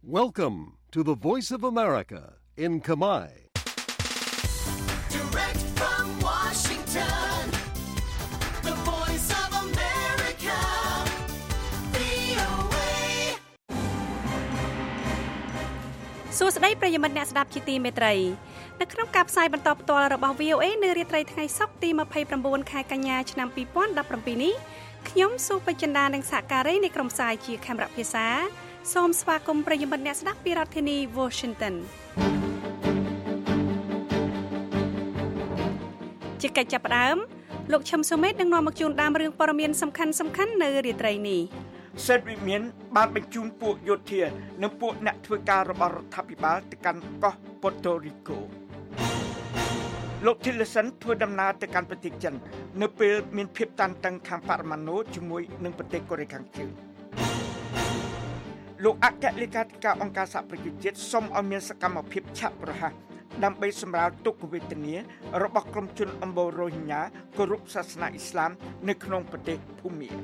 Welcome to the Voice of America in Khmer. Direct from Washington, the Voice of America, VOA. សួស្តីប្រិយមិត្តអ្នកស្ដាប់ជាទីមេត្រីនៅក្នុងការផ្សាយបន្តផ្ទាល់របស់ VOA នៅរាត្រីថ្ងៃសុក្រទី29ខែកញ្ញាឆ្នាំ2017នេះខ្ញុំសុបចិន្តានិងសហការីនៃក្រុមផ្សាយជាខេមរៈភាសាសូមស្វាគមន៍ប្រិយមិត្តអ្នកស្ដាប់ពីរដ្ឋធានី Washington ជាកិច្ចចាប់ផ្ដើមលោកឈឹមសុមេតនឹងនាំមកជូនដើមរឿងព័ត៌មានសំខាន់ៗនៅរាត្រីនេះសេតវិមានបានបញ្ជូនពួកយោធានិងពួកអ្នកធ្វើការរបស់រដ្ឋាភិបាលទៅកាន់កោះប៉ូតូរីកូលោក Tillerson ធ្វើដំណើរទៅកាន់ប្រទេសចិននៅពេលមានភាពតានតឹងខាងបរិមាណូជាមួយនឹងប្រទេសកូរ៉េខាងជើងលោកអគ្គលេខាធិការអង្គការសហប្រជាជាតិសូមឲ្យមានសកម្មភាពឆាប់រហ័សដើម្បីសម្រាលទុក្ខវេទនារបស់ក្រុមជនអម្បូររ៉ូហិញ៉ាគោរពសាសនាអ៊ីស្លាមនៅក្នុងប្រទេសភូមា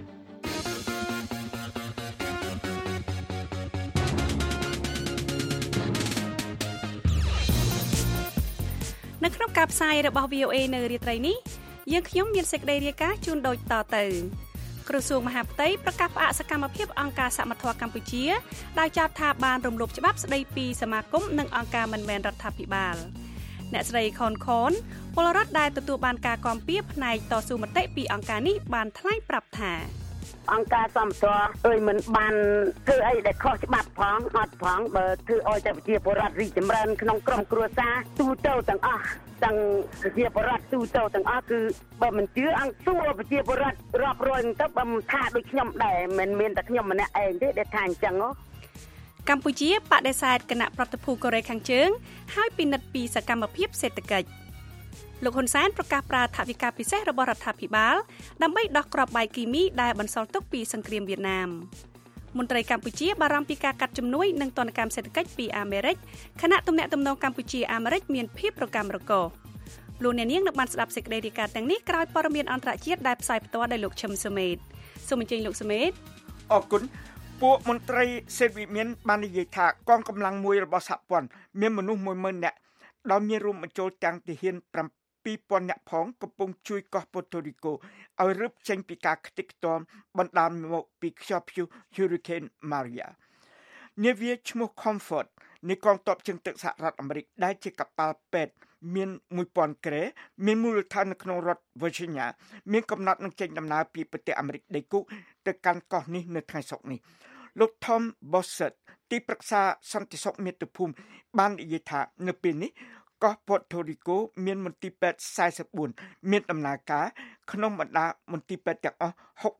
នៅក្នុងការផ្សាយរបស់ VOA នៅរាត្រីនេះយើងខ្ញុំមានសេចក្តីរាយការណ៍ជូនដូចតទៅក្រសួងមហាផ្ទៃប្រកាសផ្អាកសកម្មភាពអង្គការសមត្ថកិច្ចកម្ពុជាដោយចោទថាបានរំលោភច្បាប់ស្តីពីសមាគមនិងអង្គការមិនមែនរដ្ឋាភិបាលអ្នកស្រីខនពលរដ្ឋដែលទទួលបានការគាំពៀផ្នែកតស៊ូមតិពីអង្គការនេះបានថ្លែងប្រាប់ថាអង្គការសមត្ថកិច្ចមិនបានធ្វើអីដែលខុសច្បាប់ផងអត់ផងបើធ្វើឲ្យតែប្រជាពលរដ្ឋរីកចម្រើនក្នុងក្រុមគ្រួសារទូទៅទាំងអស់ទាំងប្រជាពលរដ្ឋទូទៅទាំងអស់គឺបើមិនជឿអង្គសួរប្រជាពលរដ្ឋរាប់រយទៅបើមិនថាដូចខ្ញុំដែរមិនមានតែខ្ញុំម្នាក់ឯងទេដែលថាអញ្ចឹងកម្ពុជាបដិសេធគណៈប្រតិភូកូរ៉េខាងជើងហើយពិនិត្យពីសកម្មភាពសេដ្ឋកិច្ចលោកហ៊ុនសែនប្រកាសប្រើថវិកាពិសេសរបស់រដ្ឋាភិបាលដើម្បីដោះគ្រាប់បាយគីមីដែលបន្សល់ទុកពីសង្គ្រាមវៀតណាមមន្ត្រីកម្ពុជាបារម្ភពីការកាត់ជំនួយនិងទណ្ឌកម្មសេដ្ឋកិច្ចពីអាមេរិកខណៈទំនាក់ទំនងកម្ពុជាអាមេរិកមានភាពរកាំរកូសលោកអ្នកនាងនឹងបានស្ដាប់សេចក្តីរាយការណ៍ទាំងនេះក្រោយព័ត៌មានអន្តរជាតិដែលផ្សាយផ្ទាល់ដោយលោកឈឹមសុមេតសូមអញ្ជើញលោកសុមេតអរគុណពួកមន្ត្រីសេតវិមានបាននិយាយថាកងកម្លាំងមួយរបស់សហព័ន្ធមានមនុស្ស 10,000 នាក់ដោយមានរួមបញ្ចូលទាំងទាហាន2,000 នាក់ផងកំពុងជួយកោះប៉ូតូរីកូឲ្យរឹបចេញពីការខ្ទេចខ្ទាំបណ្ដាលមកពីខ្យល់ព្យុះ Hurricane Maria នាវាឈ្មោះ Comfort នៃកងទ័ពជើងទឹកសហរដ្ឋអាមេរិកដែលជាកប៉ាល់ពេទ្យមាន 1000 គ្រែមានមូលដ្ឋាននៅក្នុងរដ្ឋ Virginia មានកំណត់នឹងចេញដំណើរពីប្រទេសអាមេរិកដីគោកទៅកាន់កោះនេះនៅថ្ងៃសុក្រនេះលោក Tom Bossert ទីប្រឹក្សាសន្តិសុខមាតុភូមិបាននិយាយថានៅពេលនេះកោះប៉ូតូរីកូមានមន្ទីរពេទ្យ44មានដំណើរការក្នុងបណ្ដាមន្ទីរពេទ្យទាំងអស់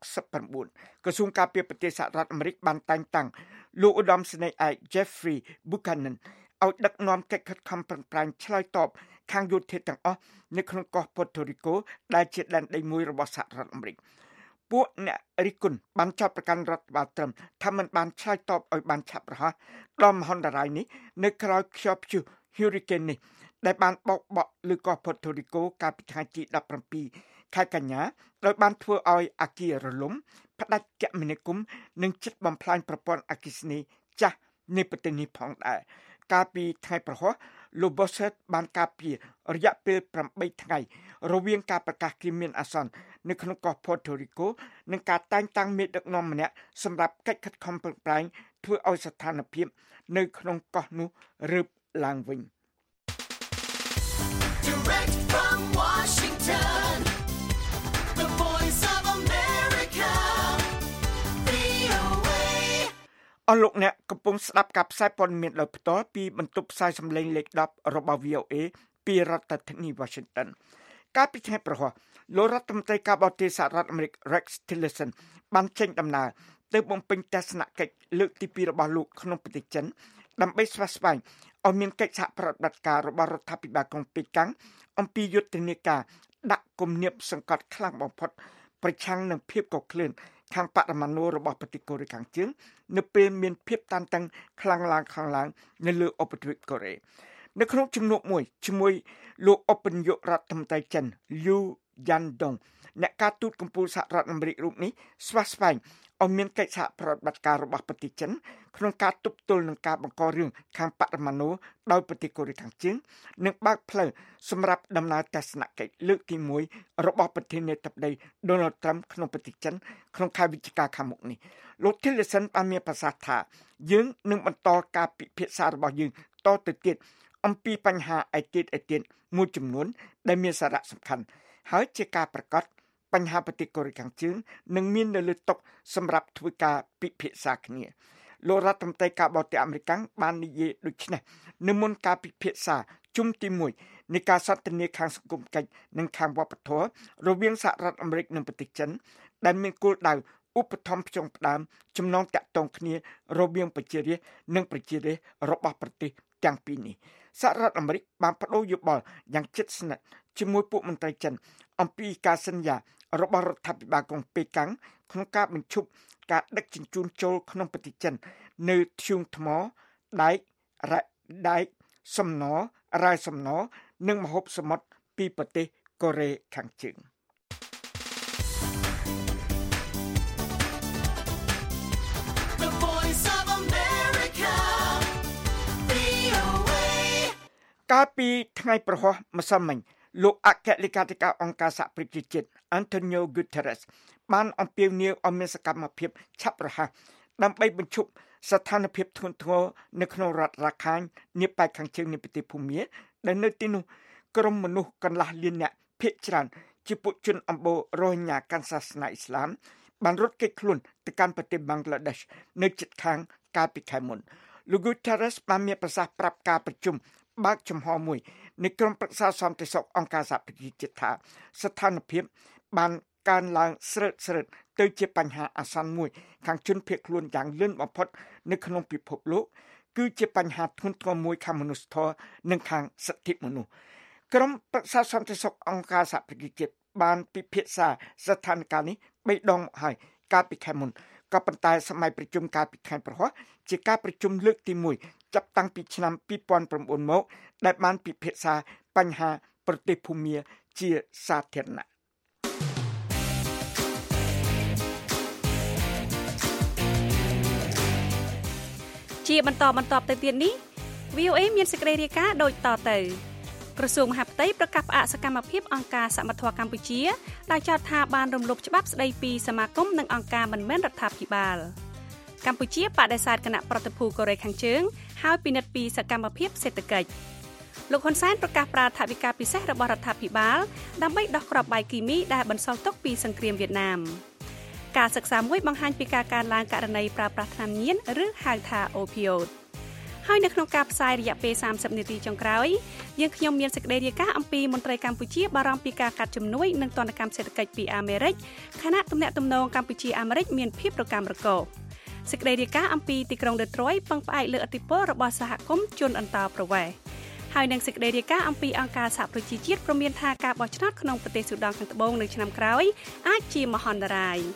69ក្រសួងការពារប្រទេសសហរដ្ឋអាមេរិកបានតែងតាំងលោកឧត្តមសេនីយ៍ឯក Jeffrey Buchanan ឲ្យដឹកនាំកិច្ចខិតខំប្រឹងប្រែងឆ្លើយតបខាងយោធាទាំងអស់នៅក្នុងកោះប៉ូតូរីកូដែលជាដែនដីមួយរបស់សហរដ្ឋអាមេរិកពួកអ្នករិះគន់បានចោទប្រកាន់រដ្ឋបាលត្រឹមថាมันបានឆ្លើយតបឲ្យបានឆាប់រហ័សដល់មហន្តរាយនេះនៅក្រៅខ្យល់ព្យុះ Hurricane នេះដែលបានបោកបក់លើកោះប៉ូតូរីកូកាលពីថ្ងៃទី17ខែកញ្ញាដោយបានធ្វើឲ្យអគាររលំផ្ដាច់គមនាគមន៍និងជិតបំផ្លាញប្រព័ន្ធអគ្គិសនីចាស់នៃប្រទេសនេះផងដែរកាលពីថ្ងៃប្រហោះលោក Bossert បានការពាររយៈពេល8ថ្ងៃរវាងការប្រកាសគ្រាមានអាសន្ននៅក្នុងកោះប៉ូតូរីកូនិងការតែងតាំងមេដឹកនាំម្នាក់សម្រាប់កិច្ចខិតខំប្រឹងប្រែងធ្វើឲ្យស្ថានភាពនៅក្នុងកោះនោះរើបឡើងវិញ Direct from Washington, the Voice of America, VOA. អស់លោកអ្នកកំពុងស្ដាប់ការផ្សាយព័ត៌មានដោយផ្ទាល់ពីបន្ទប់ផ្សាយសំឡេងលេខ10របស់ VOA ពីរដ្ឋធានី Washington កាលពីថ្ងៃប្រហោះលោករដ្ឋមន្ត្រីការបរទេសសហរដ្ឋអាមេរិក Rex Tillerson បានចេញដំណើរទៅបំពេញទស្សនកិច្ចលើកទី2របស់លោកក្នុងប្រទេសចិនដើម្បីស្វាស្វែងឲ្យមានកិច្ចសហប្រតិបត្តិការរបស់រដ្ឋាភិបាលក្រុងប៉េកាំងអំពីយុទ្ធនាការដាក់គំនាបសង្កត់ខ្លាំងបំផុតប្រឆាំងនឹងភាពកក្លឿនខាងបរិមាណូរបស់ប្រទេសកូរ៉េខាងជើងនៅពេលមានភាពតានតឹងខ្លាំងឡើងនៅលើឧបទ្វីបកូរ៉េនៅក្នុងជំនួបមួយជាមួយលោកឧបនាយករដ្ឋមន្ត្រីចិន Liu យ៉ាន់ដុងអ្នកការទូតកម្ពុជាសហរដ្ឋអាមេរិករូបនេះស្វាស្វែងឲ្យមានកិច្ចសហប្រតិបត្តិការរបស់ប្រទេសចិនក្នុងការទប់ទល់នឹងការបង្ករឿងខាងបរិមាណូដោយប្រទេសកូរ៉េខាងជើងនិងបើកផ្លូវសម្រាប់ដំណើរទស្សនកិច្ចលើកទី1របស់ប្រធានាធិបតី Donald Trump ក្នុងប្រទេសចិនក្នុងខែវិច្ឆិកាខាងមុខនេះលោក Tillerson បានមានប្រសាសន៍ថាយើងនឹងបន្តការពិភាក្សារបស់យើងតទៅទៀតអំពីបញ្ហាឯទៀតមួយចំនួនដែលមានសារៈសំខាន់ហើយជាការប្រកាសបញ្ហាប្រទេសកូរ៉េខាងជើងនឹងមាននៅលើតុសម្រាប់ធ្វើការពិភាក្សាគ្នាលោករដ្ឋមន្ត្រីការបរទេសអាមេរិកបាននិយាយដូចនេះនៅមុនការពិភាក្សាជុំទី1នៃការសន្ទនាខាងសង្គមកិច្ចនិងខាងវប្បធម៌រវាងសហរដ្ឋអាមេរិកនិងប្រទេសចិនដែលមានគោលដៅឧបត្ថម្ភផ្ចុងផ្ដើមចំណងតាក់ទងគ្នារវាងប្រជារាស្ត្រនិងប្រជារាស្ត្ររបស់ប្រទេសទាំងពីរនេះសហរដ្ឋអាមេរិកបានបដូរយោបល់យ៉ាងជិតស្និទ្ធជាមួយពួកមន្ត្រីចិនអំពីការសន្យារបស់រដ្ឋាភិបាលក្រុងប៉េកាំងក្នុងការបញ្ឈប់ការដឹកជញ្ជូនចូលក្នុងប្រទេសចិននៅធ្យូងថ្មដែកសំណរាយសំណនិងម្ហូបសមុទ្រពីប្រទេសកូរ៉េខាងជើងកាលពីថ្ងៃប្រហោះម្សិលមិញលោកអគ្គលេខាធិការអង្គការសហប្រជាជាតិ Antonio Guterres បានអំពាវនាវឲ្យមានសកម្មភាពឆាប់រហ័សដើម្បីបញ្ឈប់ស្ថានភាពធ្ងន់ធ្ងរនៅក្នុងរដ្ឋរ៉ាខាញនាប៉ែកខាងជើងនៃប្រទេសភូមាដែលនៅទីនោះក្រុមមនុស្សកន្លះលានអ្នកភាគច្រើនជាពួកជនអម្បូររ៉ូហិញ៉ាកាន់សាសនាអ៊ីស្លាមបានរត់គេចខ្លួនទៅកាន់ប្រទេសបង់ក្លាដេសនៅជិតខាងកាលពីខែមុនលោក Guterres បានមានប្រសាសន៍ប្រាប់ការប្រជុំបើកចំហមួយនៃក្រុមប្រឹក្សាសន្តិសុខអង្គការសហប្រជាជាតិថាស្ថានភាពបានកើនឡើងស្រើតទៅជាបញ្ហាអាសន្នមួយខាងជនភៀសខ្លួនយ៉ាងលឿនបំផុតនៅក្នុងពិភពលោកគឺជាបញ្ហាធ្ងន់ធ្ងរមួយខាងមនុស្សធម៌និងខាងសិទ្ធិមនុស្សក្រុមប្រឹក្សាសន្តិសុខអង្គការសហប្រជាជាតិបានពិភាក្សាស្ថានភាពនេះ3ដងហើយកាលពីខែមុនក៏ប៉ុន្តែសម័យប្រជុំកាលពីខែប្រហោះជាការប្រជុំលើកទី1ចាប់តាំងពីឆ្នាំ2009មកដែលបានពិភាក្សាបញ្ហាប្រទេសភូមាជាសាធារណៈជាបន្តទៅទៀតនេះ VOA មានសេចក្តីរាយការណ៍ដូចតទៅក្រសួងមហាផ្ទៃប្រកាសផ្អាកសកម្មភាពអង្គការសមត្ថភាពកម្ពុជាដែលចោទថាបានរំលោភច្បាប់ស្តីពីសមាគមនិងអង្គការមិនមែនរដ្ឋាភិបាលកម្ពុជាបដិសេធគណៈប្រតិភូកូរ៉េខាងជើងហើយពិនិត្យពីសកម្មភាពសេដ្ឋកិច្ចលោកហ៊ុនសែនប្រកាសប្រើថវិកាពិសេសរបស់រដ្ឋាភិបាលដើម្បីដោះគ្រាប់បាយគីមីដែលបន្សល់ទុកពីសង្គ្រាមវៀតណាមការសិក្សាមួយបង្ហាញពីការកើនឡើងករណីប្រើប្រាស់ថ្នាំញៀនឬហៅថា opioid ហើយនៅក្នុងការផ្សាយរយៈពេល30នាទីចុងក្រោយយើងខ្ញុំមានសេចក្តីរាយការណ៍អំពីមន្ត្រីកម្ពុជាបារម្ភពីការកាត់ជំនួយនិងទណ្ឌកម្មសេដ្ឋកិច្ចពីអាមេរិកខណៈទំនាក់ទំនងកម្ពុជាអាមេរិកមានភាពរកាំរកូសសេចក្តីរាយការណ៍អំពីទីក្រុងដេត្រុយពឹងផ្អែកលើឥទ្ធិពលរបស់សហគមន៍ជនអន្តោប្រវេសន៍ហើយនឹងសេចក្តីរាយការណ៍អំពីអង្គការសហប្រជាជាតិព្រមានថាការបោះឆ្នោតក្នុងប្រទេសស៊ូដង់ខាងត្បូងនៅឆ្នាំក្រោយអាចជាមហន្តរាយ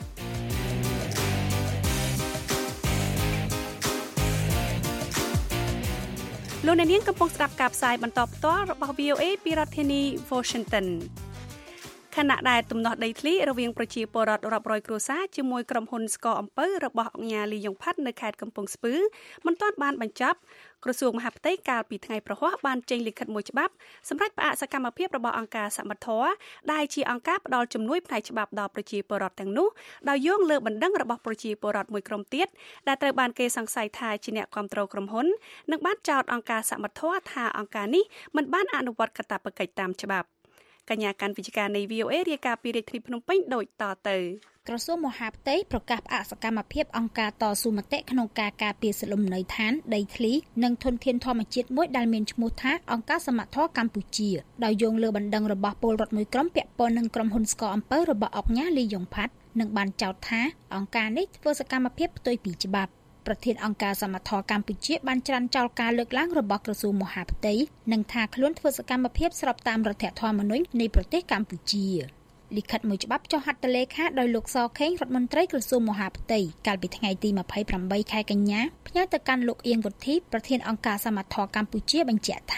លោកអ្នកនាងកំពុងស្ដាប់ការផ្សាយបន្តផ្ទាល់របស់ VOA ពីរដ្ឋធានី Washington ខណៈដែលទំនាស់ដីធ្លីរវាងប្រជាពលរដ្ឋរាប់រយគ្រួសារជាមួយក្រុមហ៊ុនស្ករអំពៅរបស់អង្គការលីយ៉ុងផាត់នៅខេត្តកំពង់ស្ពឺមិនទាន់បានបញ្ចប់ក្រសួងមហាផ្ទៃកាលពីថ្ងៃប្រហ័សបានចេញលិខិតមួយច្បាប់សម្រាប់ផ្អាកសកម្មភាពរបស់អង្គការសមត្ថៈដែលជាអង្គការផ្ដល់ជំនួយផ្នែកច្បាប់ដល់ប្រជាពលរដ្ឋទាំងនោះដោយយោងលើបណ្ដឹងរបស់ប្រជាពលរដ្ឋមួយក្រុមទៀតដែលត្រូវបានគេសង្ស័យថាជាអ្នកគ្រប់គ្រងក្រុមហ៊ុននិងបានចោទអង្គការសមត្ថៈថាអង្គការនេះមិនបានអនុវត្តកាតព្វកិច្ចតាមច្បាប់កញ្ញាកាន់វិទ្យការនៃ VOA រាយការណ៍ពីរាជធានីភ្នំពេញដូចតទៅក្រសួងមហាផ្ទៃប្រកាសផ្អាកសកម្មភាពអង្គការតស៊ូមតិក្នុងការការពារសិលំនៅឋានដីធ្លីនិងធនធានធម្មជាតិមួយដែលមានឈ្មោះថាអង្គការសមត្ថៈកម្ពុជាដោយយោងលើបណ្ដឹងរបស់ពលរដ្ឋមួយក្រុមពាក់ព័ន្ធនឹងក្រុមហ៊ុនស្ករអំពៅរបស់អង្គការលីយ៉ុងផាត់និងបានចោទថាអង្គការនេះធ្វើសកម្មភាពផ្ទុយពីច្បាប់ប្រធានអង្គការសមត្ថៈកម្ពុជាបានច្រានចោលការលើកឡើងរបស់ក្រសួងមហាផ្ទៃនិងថាខ្លួនធ្វើសកម្មភាពស្របតាមរដ្ឋធម្មនុញ្ញនៃប្រទេសកម្ពុជាលិខិតមួយច្បាប់ចុះហត្ថលេខាដោយលោកសខេងរដ្ឋមន្ត្រីក្រសួងមហាផ្ទៃកាលពីថ្ងៃទី28ខែកញ្ញាផ្ញើទៅកាន់លោកអៀងវុធីប្រធានអង្គការសមត្ថៈកម្ពុជាបញ្ជាក់ថា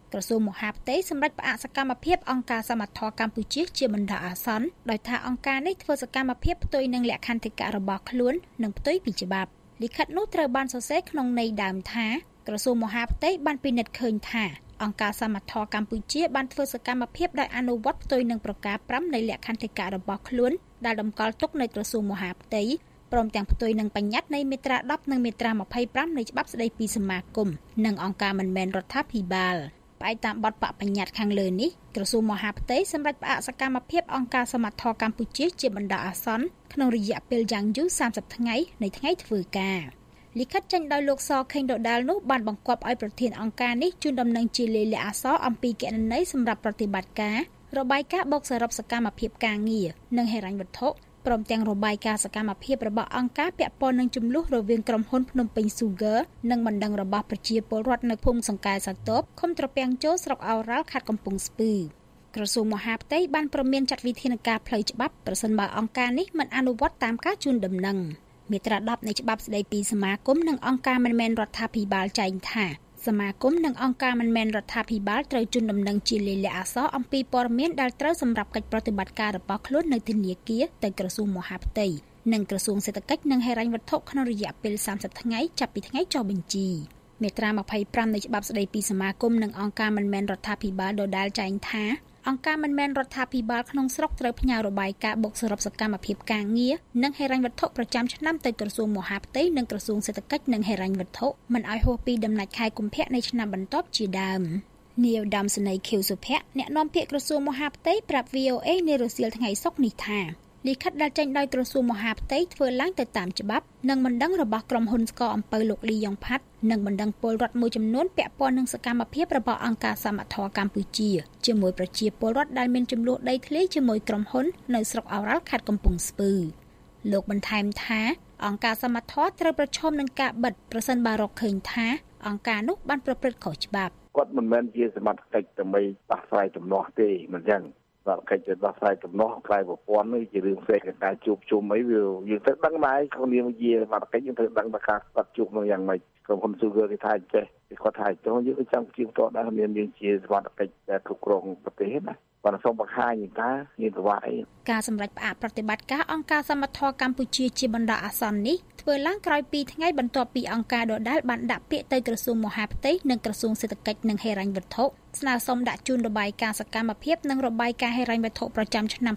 ក្រសួងមហាផ្ទៃសម្រាប់ផ្អាកសកម្មភាពអង្គការសមត្ថកិច្ចកម្ពុជាជាបណ្ដោះអាសន្នដោយថាអង្គការនេះធ្វើសកម្មភាពផ្ទុយនឹងលក្ខន្តិកៈរបស់ខ្លួននិងផ្ទុយពីច្បាប់លិខិតនោះត្រូវបានសរសេរក្នុងន័យដើមថាក្រសួងមហាផ្ទៃបានពិនិត្យឃើញថាអង្គការសមត្ថកិច្ចកម្ពុជាបានធ្វើសកម្មភាពដោយអនុវត្តផ្ទុយនឹងប្រការ5នៃលក្ខន្តិកៈរបស់ខ្លួនដែលតម្កល់ទុកនៅក្រសួងមហាផ្ទៃព្រមទាំងផ្ទុយនឹងបញ្ញត្តិនៃមាត្រា10និងមាត្រា25នៃច្បាប់ស្តីពីសមាគមនិងអង្គការមិនមែនរដ្ឋាភិបាលផ្អែកតាមបទបញ្ញត្តិខាងលើនេះក្រសួងមហាផ្ទៃសម្រាប់ផ្អាកសកម្មភាពអង្គការសមត្ថកិច្ចកម្ពុជាជាបណ្ដោះអាសន្នក្នុងរយៈពេលយ៉ាងយូរ30ថ្ងៃនៃថ្ងៃធ្វើការលិខិតចេញដោយលោកសខេងដដាលនោះបានបង្គាប់ឲ្យប្រធានអង្គការនេះជូនដំណឹងជាលាយលក្ខណ៍អក្សរអំពីគណនីសម្រាប់ប្រតិបត្តិការរបាយការណ៍បូកសរុបសកម្មភាពការងារនិងហិរញ្ញវត្ថុព្រមទាំងរបាយការណ៍សកម្មភាពរបស់អង្គការពាក់ព័ន្ធនឹងចំនួនរវាងក្រុមហ៊ុនភ្នំពេញ Sugar និងបណ្ដឹងរបស់ប្រជាពលរដ្ឋនៅភូមិសង្កែសាទបឃុំត្រពាំងជោស្រុកឱរ៉ាល់ខេត្តកំពង់ស្ពឺក្រសួងមហាផ្ទៃបានព្រមានចាត់វិធានការផ្លូវច្បាប់ប្រសិនបើអង្គការនេះមិនអនុវត្តតាមការជូនដំណឹងមាត្រា10នៃច្បាប់ស្តីពីសមាគមនិងអង្គការមិនមែនរដ្ឋាភិបាលចែងថាសមាគមនិងអង្គការមិនមែនរដ្ឋាភិបាលត្រូវជូនដំណឹងជាលាយលក្ខណ៍អក្សរអំពីព័ត៌មានដែលត្រូវសម្រាប់កិច្ចប្រតិបត្តិការរបស់ខ្លួននៅធនាគារទៅក្រសួងមហាផ្ទៃនិងក្រសួងសេដ្ឋកិច្ចនិងហិរញ្ញវត្ថុក្នុងរយៈពេល30ថ្ងៃចាប់ពីថ្ងៃចុះបញ្ជីមាត្រា25នៃច្បាប់ស្តីពីសមាគមនិងអង្គការមិនមែនរដ្ឋាភិបាលដដែលចែងថាអង្គការមិនមែនរដ្ឋាភិបាលក្នុងស្រុកត្រូវផ្ញើរបាយការណ៍បូកសរុបសកម្មភាពការងារនិងហិរញ្ញវត្ថុប្រចាំឆ្នាំទៅក្រសួងមហាផ្ទៃនិងក្រសួងសេដ្ឋកិច្ចនិងហិរញ្ញវត្ថុមិនឲ្យហួសពីដំណាច់ខែកុម្ភៈនៃឆ្នាំបន្ទាប់ជាដើមនាយឧត្តមសេនីយ៍ ខៀវសុភ័ក្រអ្នកនាំពាក្យក្រសួងមហាផ្ទៃប្រាប់ VOA នារសៀលថ្ងៃសុក្រនេះថាលិខិតដែលចេញដោយក្រសួងមហាផ្ទៃធ្វើឡើងទៅតាមច្បាប់និងបណ្ដឹងរបស់ក្រុមហ៊ុនស្ករអំពៅលោកលីយ៉ុងផាត់និងបណ្ដឹងពលរដ្ឋមួយចំនួនពាក់ព័ន្ធនឹងសកម្មភាពរបស់អង្គការសមត្ថកិច្ចកម្ពុជាជាមួយប្រជាពលរដ្ឋដែលមានចំនួនដីធ្លីជាមួយក្រុមហ៊ុននៅស្រុកឱរ៉ាល់ខេត្តកំពង់ស្ពឺលោកបន្ថែមថាអង្គការសមត្ថកិច្ចត្រូវប្រឈមនឹងការបិទប្រសិនបើរកឃើញថាអង្គការនោះបានប្រព្រឹត្តខុសច្បាប់គាត់មិនមែនជាសមត្ថកិច្ចដើម្បីដោះស្រាយទំនាស់ទេមិនចឹងបាទកិច្ចទៅដោះស្រាយទំនាស់ក្រៅប្រព័ន្ធនេះជារឿងផ្សេងกับការជួបជុំអីវាយើងត្រូវដឹងដែរក្នុងនាមជាសមត្ថកិច្ចយើងត្រូវដឹងថាការស្ដាប់ជួបនោះយ៉ាងម៉េចក្រុមហ៊ុន Sugar គេថាចេះគាត់ថាចុះយើងចង់ជាបន្តដែរមានយើងជាសមត្ថកិច្ចដែលគ្រប់គ្រងប្រទេសណាបាទសូមបង្ហាញថាមានប្រវត្តិអីការសម្រេចផ្អាកប្រតិបត្តិការអង្គការសមត្ថកិច្ចកម្ពុជាជាបណ្ដោះអាសន្ននេះធ្វើឡើងក្រោយ2ថ្ងៃបន្ទាប់ពីអង្គការដដែលបានដាក់ពាក្យទៅក្រសួងមហាផ្ទៃនិងក្រសួងសេដ្ឋកិច្ចនិងហិរញ្ញវត្ថុស្នើសុំដាក់ជូនរបាយការណ៍សកម្មភាពនិងរបាយការណ៍ហិរញ្ញវត្ថុប្រចាំឆ្នាំ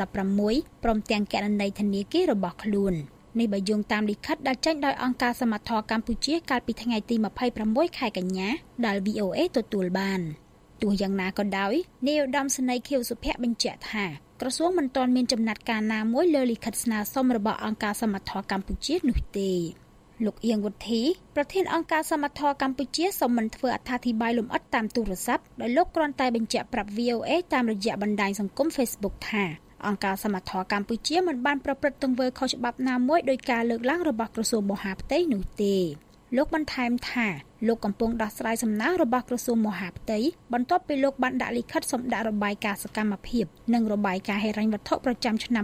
2016ព្រមទាំងគណនីធនាគាររបស់ខ្លួននេះបើយោងតាមលិខិតដែលចេញដោយអង្គការសមត្ថកិច្ចកម្ពុជាកាលពីថ្ងៃទី26ខែកញ្ញាដែល VOA ទទួលបានទោះយ៉ាងណាក៏ដោយនាយឧត្តមសេនីយ៍ ខៀវសុភ័ក្របញ្ជាក់ថាក្រសួងមិនទាន់មានចំណាត់ការណាមួយលើលិខិតស្នើសុំរបស់អង្គការសមត្ថកិច្ចកម្ពុជានោះទេលោកអៀងវុធីប្រធានអង្គការសមត្ថកិច្ចកម្ពុជាសូមមិនធ្វើអត្ថាធិប្បាយលម្អិតតាមទូរស័ព្ទដោយលោកគ្រាន់តែបញ្ជាក់ប្រាប់ VOA តាមរយៈបណ្ដាញសង្គម Facebook ថាអង្គការសមត្ថកិច្ចកម្ពុជាមិនបានប្រព្រឹត្តទង្វើខុសច្បាប់ណាមួយដោយការលើកឡើងរបស់ក្រសួងមហាផ្ទៃនោះទេលោកបន្ថែមថាលោកកំពុងដោះស្រាយសំណើរបស់ក្រសួងមហាផ្ទៃបន្ទាប់ពីលោកបានដាក់លិខិតសម្ដៅរបាយការណ៍សកម្មភាពនិងរបាយការណ៍ហិរញ្ញវត្ថុប្រចាំឆ្នាំ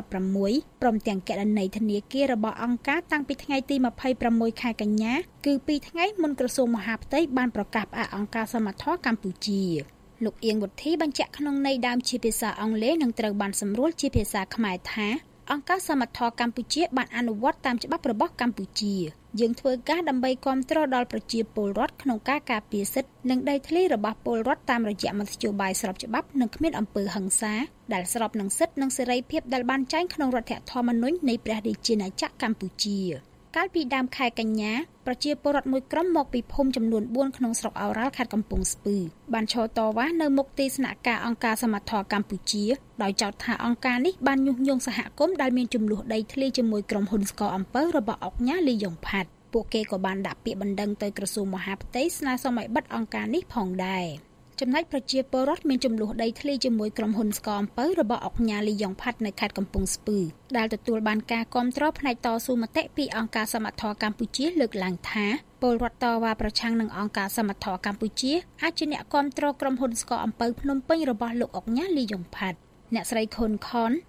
2016ព្រមទាំងគណនីធនាគាររបស់អង្គការតាំងពីថ្ងៃទី26ខែកញ្ញាគឺ2ថ្ងៃមុនក្រសួងមហាផ្ទៃបានប្រកាសផ្អាកអង្គការសមត្ថកិច្ចកម្ពុជាលោកអៀងវុធីបញ្ជាក់ក្នុងន័យដើមជាភាសាអង់គ្លេសនិងត្រូវបានសម្រួលជាភាសាខ្មែរថាអង្គការសមត្ថកិច្ចកម្ពុជាបានអនុវត្តតាមច្បាប់របស់កម្ពុជាយើងធ្វើការដើម្បីគាំទ្រដល់ប្រជាពលរដ្ឋក្នុងការការពារសិទ្ធិនិងដីធ្លីរបស់ពលរដ្ឋតាមរយៈមធ្យោបាយស្របច្បាប់និងគ្មានអំពើហិង្សាដែលស្របនឹងសិទ្ធិនិងសេរីភាពដែលបានចែងក្នុងរដ្ឋធម្មនុញ្ញនៃព្រះរាជាណាចក្រកម្ពុជាកាលពីដើមខែកញ្ញាប្រជាពលរដ្ឋមួយក្រុមមកពីភូមិចំនួន4ក្នុងស្រុកឱរ៉ាល់ខេត្តកំពង់ស្ពឺបានឈរតវ៉ានៅមុខទីស្នាក់ការអង្គការសមត្ថកិច្ចកម្ពុជាដោយចោទថាអង្គការនេះបានញុះញង់សហគមន៍ដែលមានចំនួនដីធ្លីជាមួយក្រុមហ៊ុនស្ករអំពៅរបស់អង្គការលីយ៉ុងផាត់ពួកគេក៏បានដាក់ពាក្យបណ្ដឹងទៅក្រសួងមហាផ្ទៃស្នើសុំឲ្យបិទអង្គការនេះផងដែរចំណែកប្រជាពលរដ្ឋមានចំនួនដីធ្លីជាមួយក្រុមហ៊ុនស្ករអំពៅរបស់អង្គការលីយ៉ុងផាត់នៅខេត្តកំពង់ស្ពឺដែលទទួលបានការគាំទ្រផ្នែកតស៊ូមតិពីអង្គការសមត្ថកិច្ចកម្ពុជាលើកឡើងថាពលរដ្ឋតវ៉ាប្រឆាំងនឹងអង្គការសមត្ថកិច្ចកម្ពុជាអាចជាអ្នកគាំទ្រក្រុមហ៊ុនស្ករអំពៅភ្នំពេញរបស់លោកអង្គការលីយ៉ុងផាត់អ្នកស្រីខុនខន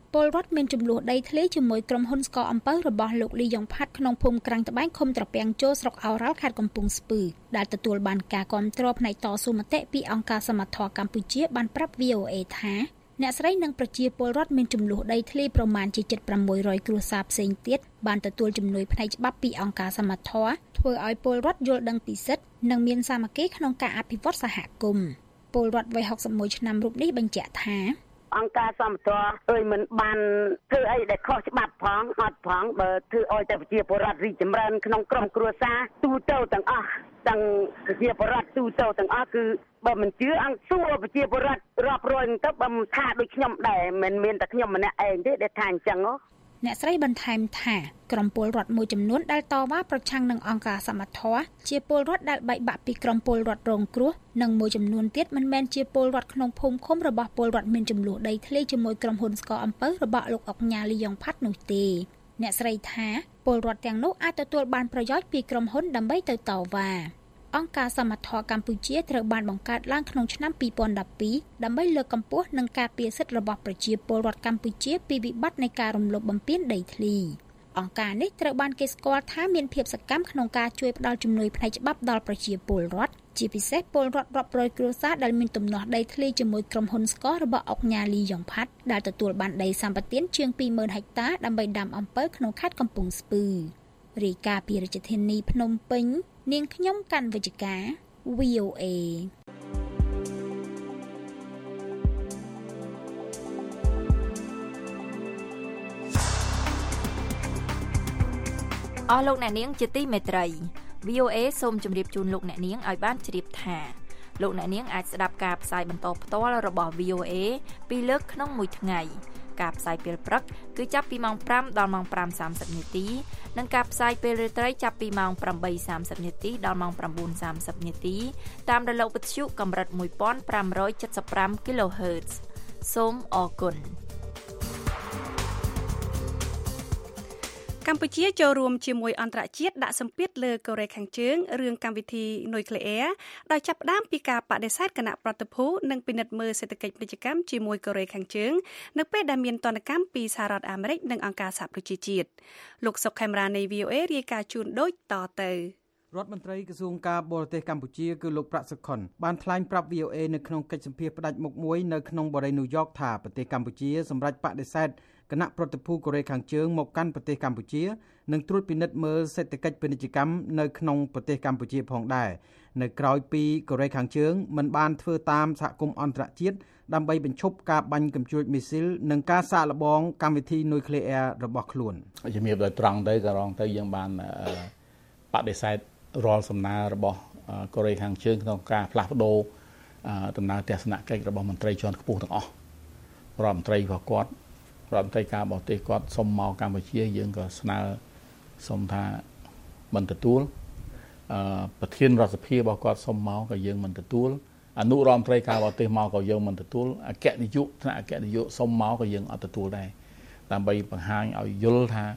ពលរដ្ឋមានចំនួនដីធ្លីជាមួយក្រុមហ៊ុនស្ករអំពៅរបស់លោកលីយ៉ុងផាត់ក្នុងភូមិក្រាំងត្បាញឃុំត្រពាំងជោស្រុកអូរ៉ាល់ខេត្តកំពង់ស្ពឺដែលទទួលបានការគាំទ្រផ្នែកតស៊ូមតិពីអង្គការសមត្ថកិច្ចកម្ពុជាបានប្រាប់ VOA ថាអ្នកស្រីនិងប្រជាពលរដ្ឋមានចំនួនដីធ្លីប្រមាណជា7,600គ្រួសារផ្សេងទៀតបានទទួលជំនួយផ្នែកច្បាប់ពីអង្គការសមត្ថកិច្ចធ្វើឲ្យពលរដ្ឋយល់ដឹងពីសិទ្ធិនិងមានសាមគ្គីក្នុងការអភិវឌ្ឍសហគមន៍ពលរដ្ឋវ័យ61ឆ្នាំរូបនេះបញ្ជាក់ថាអង្គការសមត្ថកិច្ចមិនបានធ្វើអីដែលខុសច្បាប់ផងអត់ផងបើធ្វើឲ្យតែប្រជាពលរដ្ឋរីកចម្រើនក្នុងក្រុមគ្រួសារទូទៅទាំងអស់ទាំងប្រជាពលរដ្ឋទូទៅទាំងអស់គឺបើមិនជឿអង្គសួរប្រជាពលរដ្ឋរាប់រយទៅបើមិនថាដូចខ្ញុំដែរមិនមានតែខ្ញុំម្នាក់ឯងទេដែលថាអញ្ចឹងអ្នកស្រីបន្ថែមថាក្រុមពលរដ្ឋមួយចំនួនដែលតវ៉ាប្រឆាំងនឹងអង្គការសមត្ថកិច្ចជាពលរដ្ឋដែលបែកបាក់ពីក្រុមពលរដ្ឋរងគ្រោះនិងមួយចំនួនទៀតមិនមែនជាពលរដ្ឋក្នុងភូមិឃុំរបស់ពលរដ្ឋមានចំនួនដីធ្លីជាមួយក្រុមហ៊ុនស្ករអំពៅរបស់លោកអុកញ៉ាលីយ៉ុងផាត់នោះទេអ្នកស្រីថាពលរដ្ឋទាំងនោះអាចទទួលបានប្រយោជន៍ពីក្រុមហ៊ុនដើម្បីទៅតវ៉ាអង្គការសមត្ថកិច្ចកម្ពុជាត្រូវបានបង្កើតឡើងក្នុងឆ្នាំ2012ដើម្បីលើកកម្ពស់និងការពារសិទ្ធិរបស់ប្រជាពលរដ្ឋកម្ពុជាពីវិបត្តិនៃការរំលោភបំពានដីធ្លីអង្គការនេះត្រូវបានគេស្គាល់ថាមានភាពសកម្មក្នុងការជួយផ្តល់ជំនួយផ្នែកច្បាប់ដល់ប្រជាពលរដ្ឋជាពិសេសពលរដ្ឋរាប់រយគ្រួសារដែលមានទំនាស់ដីធ្លីជាមួយក្រុមហ៊ុនស្កររបស់អុកញ៉ាលីយ៉ុងផាត់ដែលទទួលបានដីសម្បត្តិជាង 20,000 ហិកតាដើម្បីដាំអំពៅក្នុងខេត្តកំពង់ស្ពឺរាយការណ៍ពីរាជធានីភ្នំពេញនាងខ្ញុំកាន់វិជ្ជការ VOA អស់លោកអ្នកនាងជាទីមេត្រី VOA សូមជម្រាបជូនលោកអ្នកនាងឲ្យបានជ្រាបថាលោកអ្នកនាងអាចស្ដាប់ការផ្សាយបន្តផ្ទាល់របស់ VOA ពីរលើកក្នុងមួយថ្ងៃការផ្សាយពេលព្រឹកគឺចាប់ពីម៉ោង 5 ដល់ម៉ោង 5:30 នាទីនិងការផ្សាយពេលរាត្រីចាប់ពីម៉ោង 8:30 នាទីដល់ម៉ោង 9:30 នាទីតាមរលកវិទ្យុកម្រិត 1575 kHz សូមអរគុណកម្ពុជាចូលរួមជាមួយអន្តរជាតិដាក់សម្ពាធលើកូរ៉េខាងជើងរឿងកម្មវិធីនុយក្លេអ៊ែរដោយចាប់ផ្ដើមពីការបដិសេធគណៈប្រតិភូនិងពិនិត្យមើលសេដ្ឋកិច្ចពាណិជ្ជកម្មជាមួយកូរ៉េខាងជើងនៅពេលដែលមានទណ្ឌកម្មពីសហរដ្ឋអាមេរិកនិងអង្គការសហប្រជាជាតិលោកសុកខេមរានៃ VOA រាយការណ៍ជូនដូចតទៅរដ្ឋមន្ត្រីក្រសួងការបរទេសកម្ពុជាគឺលោកប្រាក់សុខុនបានថ្លែងប្រាប់ VOA នៅក្នុងកិច្ចសម្ភាសន៍ផ្ដាច់មុខមួយនៅក្នុងបរិយាញូវយ៉កថាប្រទេសកម្ពុជាសម្រេចបដិសេធគណៈប្រតិភូកូរ៉េខាងជើងមកកាន់ប្រទេសកម្ពុជានិងត្រួតពិនិត្យមើលសេដ្ឋកិច្ចពាណិជ្ជកម្មនៅក្នុងប្រទេសកម្ពុជាផងដែរនៅក្រៅពីកូរ៉េខាងជើងមិនបានធ្វើតាមសហគមន៍អន្តរជាតិដើម្បីបញ្ឈប់ការបាញ់កាំជ្រួចមីស៊ីលនិងការសាកល្បងកម្មវិធីនុយក្លេអ៊ែររបស់ខ្លួនជំរាបដោយត្រង់ទៅក៏រងទៅយើងបានបដិសេធរាល់សំណើរបស់កូរ៉េខាងជើងក្នុងការផ្លាស់ប្ដូរដំណើរទស្សនកិច្ចរបស់មន្ត្រីជាន់ខ្ពស់ទាំងអស់រដ្ឋមន្ត្រីរបស់គាត់រដ្ឋមន្ត្រីការបរទេសគាត់សុំមកកម្ពុជាយើងក៏ស្នើសុំថាមិនទទួលប្រធានរដ្ឋសភារបស់គាត់សុំមកក៏យើងមិនទទួលអនុរដ្ឋមន្ត្រីការបរទេសមកក៏យើងមិនទទួលអគ្គនាយកថ្នាក់អគ្គនាយកសុំមកក៏យើងអត់ទទួលដែរដើម្បីបង្ហាញឲ្យយល់ថា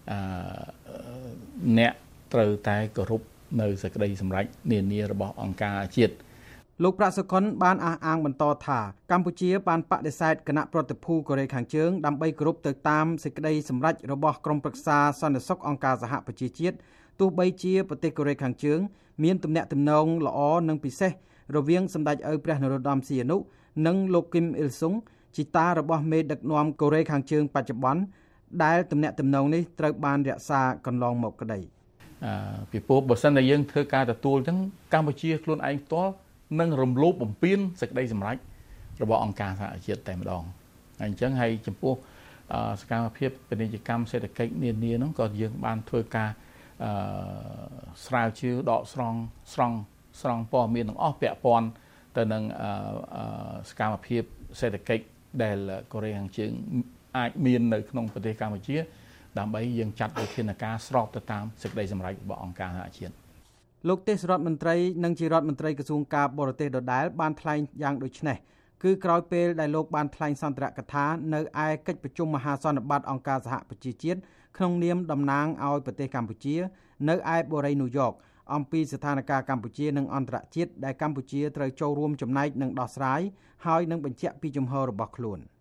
អ្នកត្រូវតែគោរពនៅសេចក្តីសម្រេចនានារបស់អង្គការជាតិលោកប្រាក់សុខុនបានអះអាងបន្តថាកម្ពុជាបានបដិសេធគណៈប្រតិភូកូរ៉េខាងជើងដើម្បីគោរពទៅតាមសេចក្តីសម្រេចរបស់ក្រុមប្រឹក្សាសន្តិសុខអង្គការសហប្រជាជាតិទោះបីជាប្រទេសកូរ៉េខាងជើងមានទំនាក់ទំនងល្អនិងពិសេសរវាងសម្ដេចឪព្រះនរោត្តមសីហនុនិងលោកគឹមអ៊ីលសុងជីតារបស់មេដឹកនាំកូរ៉េខាងជើងបច្ចុប្បន្នដែលទំនាក់ទំនងនេះត្រូវបានរក្សាកន្លងមកក្តីពីព្រោះបើសិនតែយើងធ្វើការទទួលអញ្ចឹងកម្ពុជាខ្លួនឯងផ្ទាល់នឹងរំលោភបំពានសេចក្តីសម្រេចរបស់អង្គការសហជាតិតែម្ដងហើយអញ្ចឹងហើយចំពោះសកម្មភាពពាណិជ្ជកម្មសេដ្ឋកិច្ចនានាហ្នឹងក៏យើងបានធ្វើការស្រាវជ្រាវដកស្រង់ព័ត៌មានទាំងអស់ពាក់ព័ន្ធទៅនឹងសកម្មភាពសេដ្ឋកិច្ចដែលកូរ៉េខាងជើងអាចមាននៅក្នុងប្រទេសកម្ពុជាដើម្បីយើងចាត់វិធានការស្របទៅតាមសេចក្តីសម្រេចរបស់អង្គការសហជាតិលោកទេសរដ្ឋមន្ត្រីនិងជារដ្ឋមន្ត្រីក្រសួងការបរទេសដដែលបានថ្លែងយ៉ាងដូចនេះគឺក្រោយពេលដែលលោកបានថ្លែងសន្ទរកថានៅឯកិច្ចប្រជុំមហាសន្និបាតអង្គការសហប្រជាជាតិក្នុងនាមតំណាងឲ្យប្រទេសកម្ពុជានៅឯបូរីញូវយ៉កអំពីស្ថានភាពកម្ពុជានិងអន្តរជាតិដែលកម្ពុជាត្រូវចូលរួមចំណែកនិងដោះស្រាយហើយនឹងបញ្ជាក់ពីជំហររបស់ខ្លួន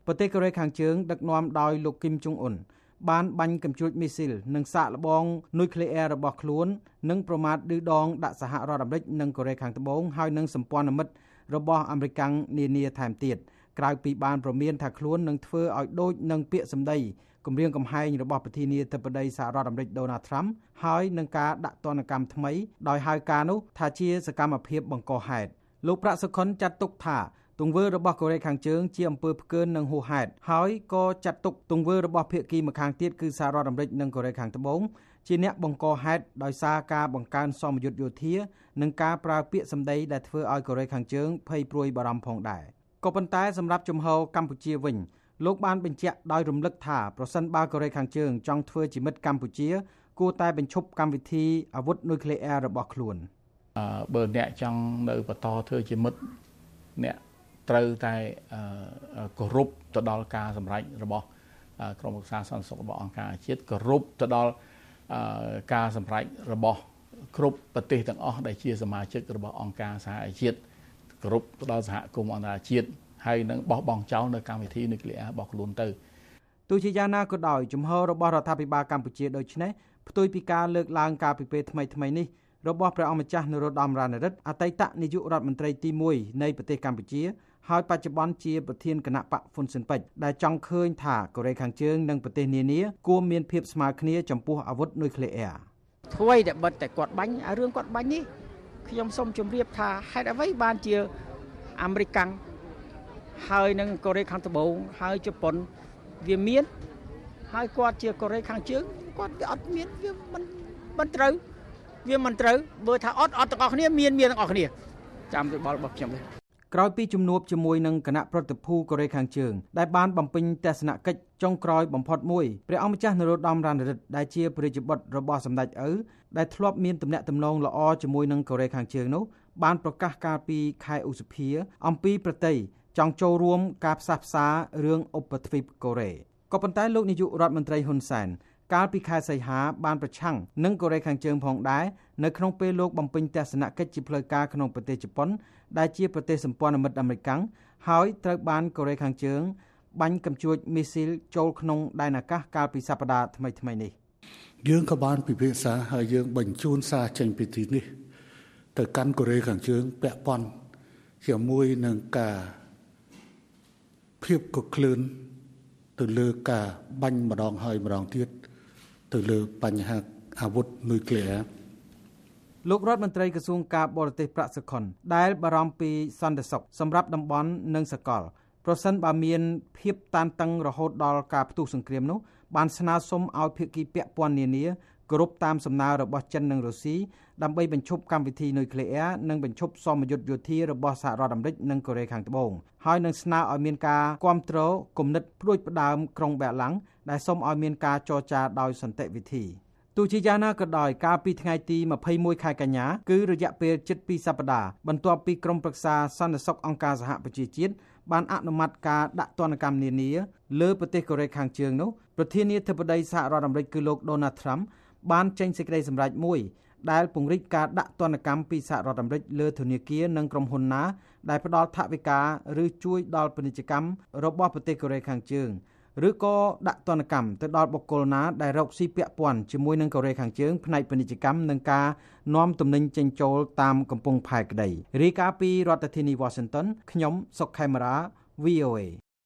ប្រទេសកូរ៉េខាងជើងដឹកនាំដោយលោកគីមចុងអ៊ុនបានបាញ់កាំជ្រួចមីស៊ីលនិងសាកល្បងនុយក្លេអ៊ែររបស់ខ្លួននិងប្រមាថឌឺដងដាក់សហរដ្ឋអាមេរិកនិងកូរ៉េខាងត្បូងហើយនឹងសម្ព័ន្ធមិត្តរបស់អាមេរិកនានាថែមទៀតក្រៅពីបានប្រមានថាខ្លួននឹងធ្វើឲ្យដូចនឹងពាក្យសម្ដីគម្រាមកំហែងរបស់ប្រធានាធិបតីសហរដ្ឋអាមេរិកដូណាល់ត្រាំហើយនឹងការដាក់ទណ្ឌកម្មថ្មីដោយហៅការនោះថាជាសកម្មភាពបង្កហេតុលោកប្រាក់សុខុនចាត់ទុកថាទង្វើរបស់កូរ៉េខាងជើងជាអំពើផ្កើននិងហួសហេតុហើយក៏ចាត់ទុកទង្វើរបស់ភាគីម្ខាងទៀតគឺសហរដ្ឋអាមេរិកនិងកូរ៉េខាងត្បូងជាអ្នកបង្កហេតុដោយសារការបង្កើនសមយុទ្ធយោធានិងការប្រើពាក្យសម្ដីដែលធ្វើឲ្យកូរ៉េខាងជើងភ័យព្រួយបារម្ភផងដែរក៏ប៉ុន្តែសម្រាប់ជំហរកម្ពុជាវិញលោកបានបញ្ជាក់ដោយរំលឹកថាប្រសិនបើកូរ៉េខាងជើងចង់ធ្វើជាមិត្តកម្ពុជាគួរតែបញ្ឈប់កម្មវិធីអាវុធនុយក្លេអ៊ែររបស់ខ្លួនបើអ្នកចង់នៅបន្តធ្វើជាមិត្តអ្នកត្រូវតែគោរពទៅដល់ការសម្រេចរបស់ក្រុមប្រឹក្សាសន្តិសុខរបស់អង្គការជាតិគោរពទៅដល់ការសម្រេចរបស់គ្រប់ប្រទេសទាំងអស់ដែលជាសមាជិករបស់អង្គការសហប្រជាជាតិគោរពទៅដល់សហគមន៍អន្តរជាតិហើយនឹងបោះបង់ចោលនៅកម្មវិធីនុយក្លេអ៊ែររបស់ខ្លួនទៅទោះជាយ៉ាងណាក៏ដោយជំហររបស់រដ្ឋាភិបាលកម្ពុជាដូចនេះផ្ទុយពីការលើកឡើងការពីពេលថ្មីនេះរបស់ព្រះអង្គម្ចាស់នរោត្តម រណរដ្ឋអតីតនាយករដ្ឋមន្ត្រីទី1នៃប្រទេសកម្ពុជាហើយបច្ចុប្បន្នជាប្រធានគណៈបកហ៊ុនស៊ិនប៉ិចដែលចង់ឃើញថាកូរ៉េខាងជើងនិងប្រទេសនានាគួរមានភាពស្មើគ្នាចំពោះអាវុធនុយក្លេអ៊ែរអ្វីដែលបិទតែគាត់បាញ់រឿងគាត់បាញ់នេះខ្ញុំសូមជម្រាបថាហេតុអ្វីបានជាអាមេរិកហើយនឹងកូរ៉េខាងត្បូងហើយជប៉ុនវាមានហើយគាត់ជាកូរ៉េខាងជើងគាត់វាអត់មានវាមិនត្រូវវាមិនត្រូវបើថាអត់ទាំងអស់គ្នាមានទាំងអស់គ្នាចាំទៅបល់របស់ខ្ញុំទេក្រោយពីជំនួបជាមួយនឹងគណៈប្រតិភូកូរ៉េខាងជើងដែលបានបំពេញទស្សនកិច្ចចុងក្រោយបំផុតមួយព្រះអង្គម្ចាស់នរោត្តម រណរដ្ឋដែលជាព្រះរាជបុត្ររបស់សម្ដេចឪដែលធ្លាប់មានទំនាក់ទំនងល្អជាមួយនឹងកូរ៉េខាងជើងនោះបានប្រកាសកាលពីខែឧសភាអំពីប្រតិចង់ចូលរួមការផ្សះផ្សារឿងឧបទ្វីបកូរ៉េក៏ប៉ុន្តែលោកនាយករដ្ឋមន្ត្រីហ៊ុនសែនកាលពីខែសីហាបានប្រឆាំងនឹងកូរ៉េខាងជើងផងដែរនៅក្នុងពេលលោកបំពេញទស្សនកិច្ចជាផ្លូវការក្នុងប្រទេសជប៉ុនដែលជាប្រទេសសម្ព័ន្ធមិត្តអាមេរិកហើយត្រូវបានកូរ៉េខាងជើងបាញ់កាំជ្រួចមីស៊ីលចូលក្នុងដែនអាកាសកាលពីសប្តាហ៍ថ្មីនេះយើងក៏បានពិភាក្សាហើយយើងបញ្ជូនសារចេញពីទីនេះទៅកាន់កូរ៉េខាងជើងពាក់ព័ន្ធជាមួយនឹងការភាពកក្លឿនទៅលើការបាញ់ម្ដងហើយម្ដងទៀតទៅលើបញ្ហាអាវុធនុយក្លេអ៊ែរលោករដ្ឋមន្ត្រីក្រសួងការបរទេសប្រាក់សុខុនដែលបារម្ភពីសន្តិសុខសម្រាប់តំបន់និងសកលប្រសិនបើមានភាពតានតឹងរហូតដល់ការផ្ទុះសង្គ្រាមនោះបានស្នើសុំឲ្យភាគីពាក់ព័ន្ធនានាគោរពតាមសំណើរបស់ចិននិងរុស្ស៊ីដើម្បីបញ្ឈប់កម្មវិធីនុយក្លេអ៊ែរនិងបញ្ឈប់សមយុទ្ធយោធារបស់សហរដ្ឋអាមេរិកនិងកូរ៉េខាងត្បូងហើយនឹងស្នើឲ្យមានការគាំទ្រគំនិតផ្ដួចផ្ដើមក្រុងបែរឡាំងដែលសូមឲ្យមានការចរចាដោយសន្តិវិធីទោះជាយ៉ាងណាក៏ដោយកាលពីថ្ងៃទី21ខែកញ្ញាគឺរយៈពេលជិត2សប្តាហ៍បន្ទាប់ពីក្រុមប្រឹក្សាសន្តិសុខអង្គការសហប្រជាជាតិបានអនុម័តការដាក់ទណ្ឌកម្មនានាលើប្រទេសកូរ៉េខាងជើងនោះប្រធានាធិបតីសហរដ្ឋអាមេរិកគឺលោកដូណាល់ត្រាំបានចេញសេចក្តីសម្រេចមួយដែលពង្រីកការដាក់ទណ្ឌកម្មពីសហរដ្ឋអាមេរិកលើធនាគារនិងក្រុមហ៊ុនណាដែលផ្ដល់ថវិកាឬជួយដល់ពាណិជ្ជកម្មរបស់ប្រទេសកូរ៉េខាងជើងឬក៏ដាក់ទណ្ឌកម្មទៅដល់បុគ្គលណាដែលរកស៊ីពាក់ព័ន្ធជាមួយនឹងកូរ៉េខាងជើងផ្នែកពាណិជ្ជកម្មនិងការនាំទំនិញចេញចូលតាមកំពង់ផែក្តីរាយការណ៍ពីរដ្ឋធានី Washington ខ្ញុំសុកខេមរា VOA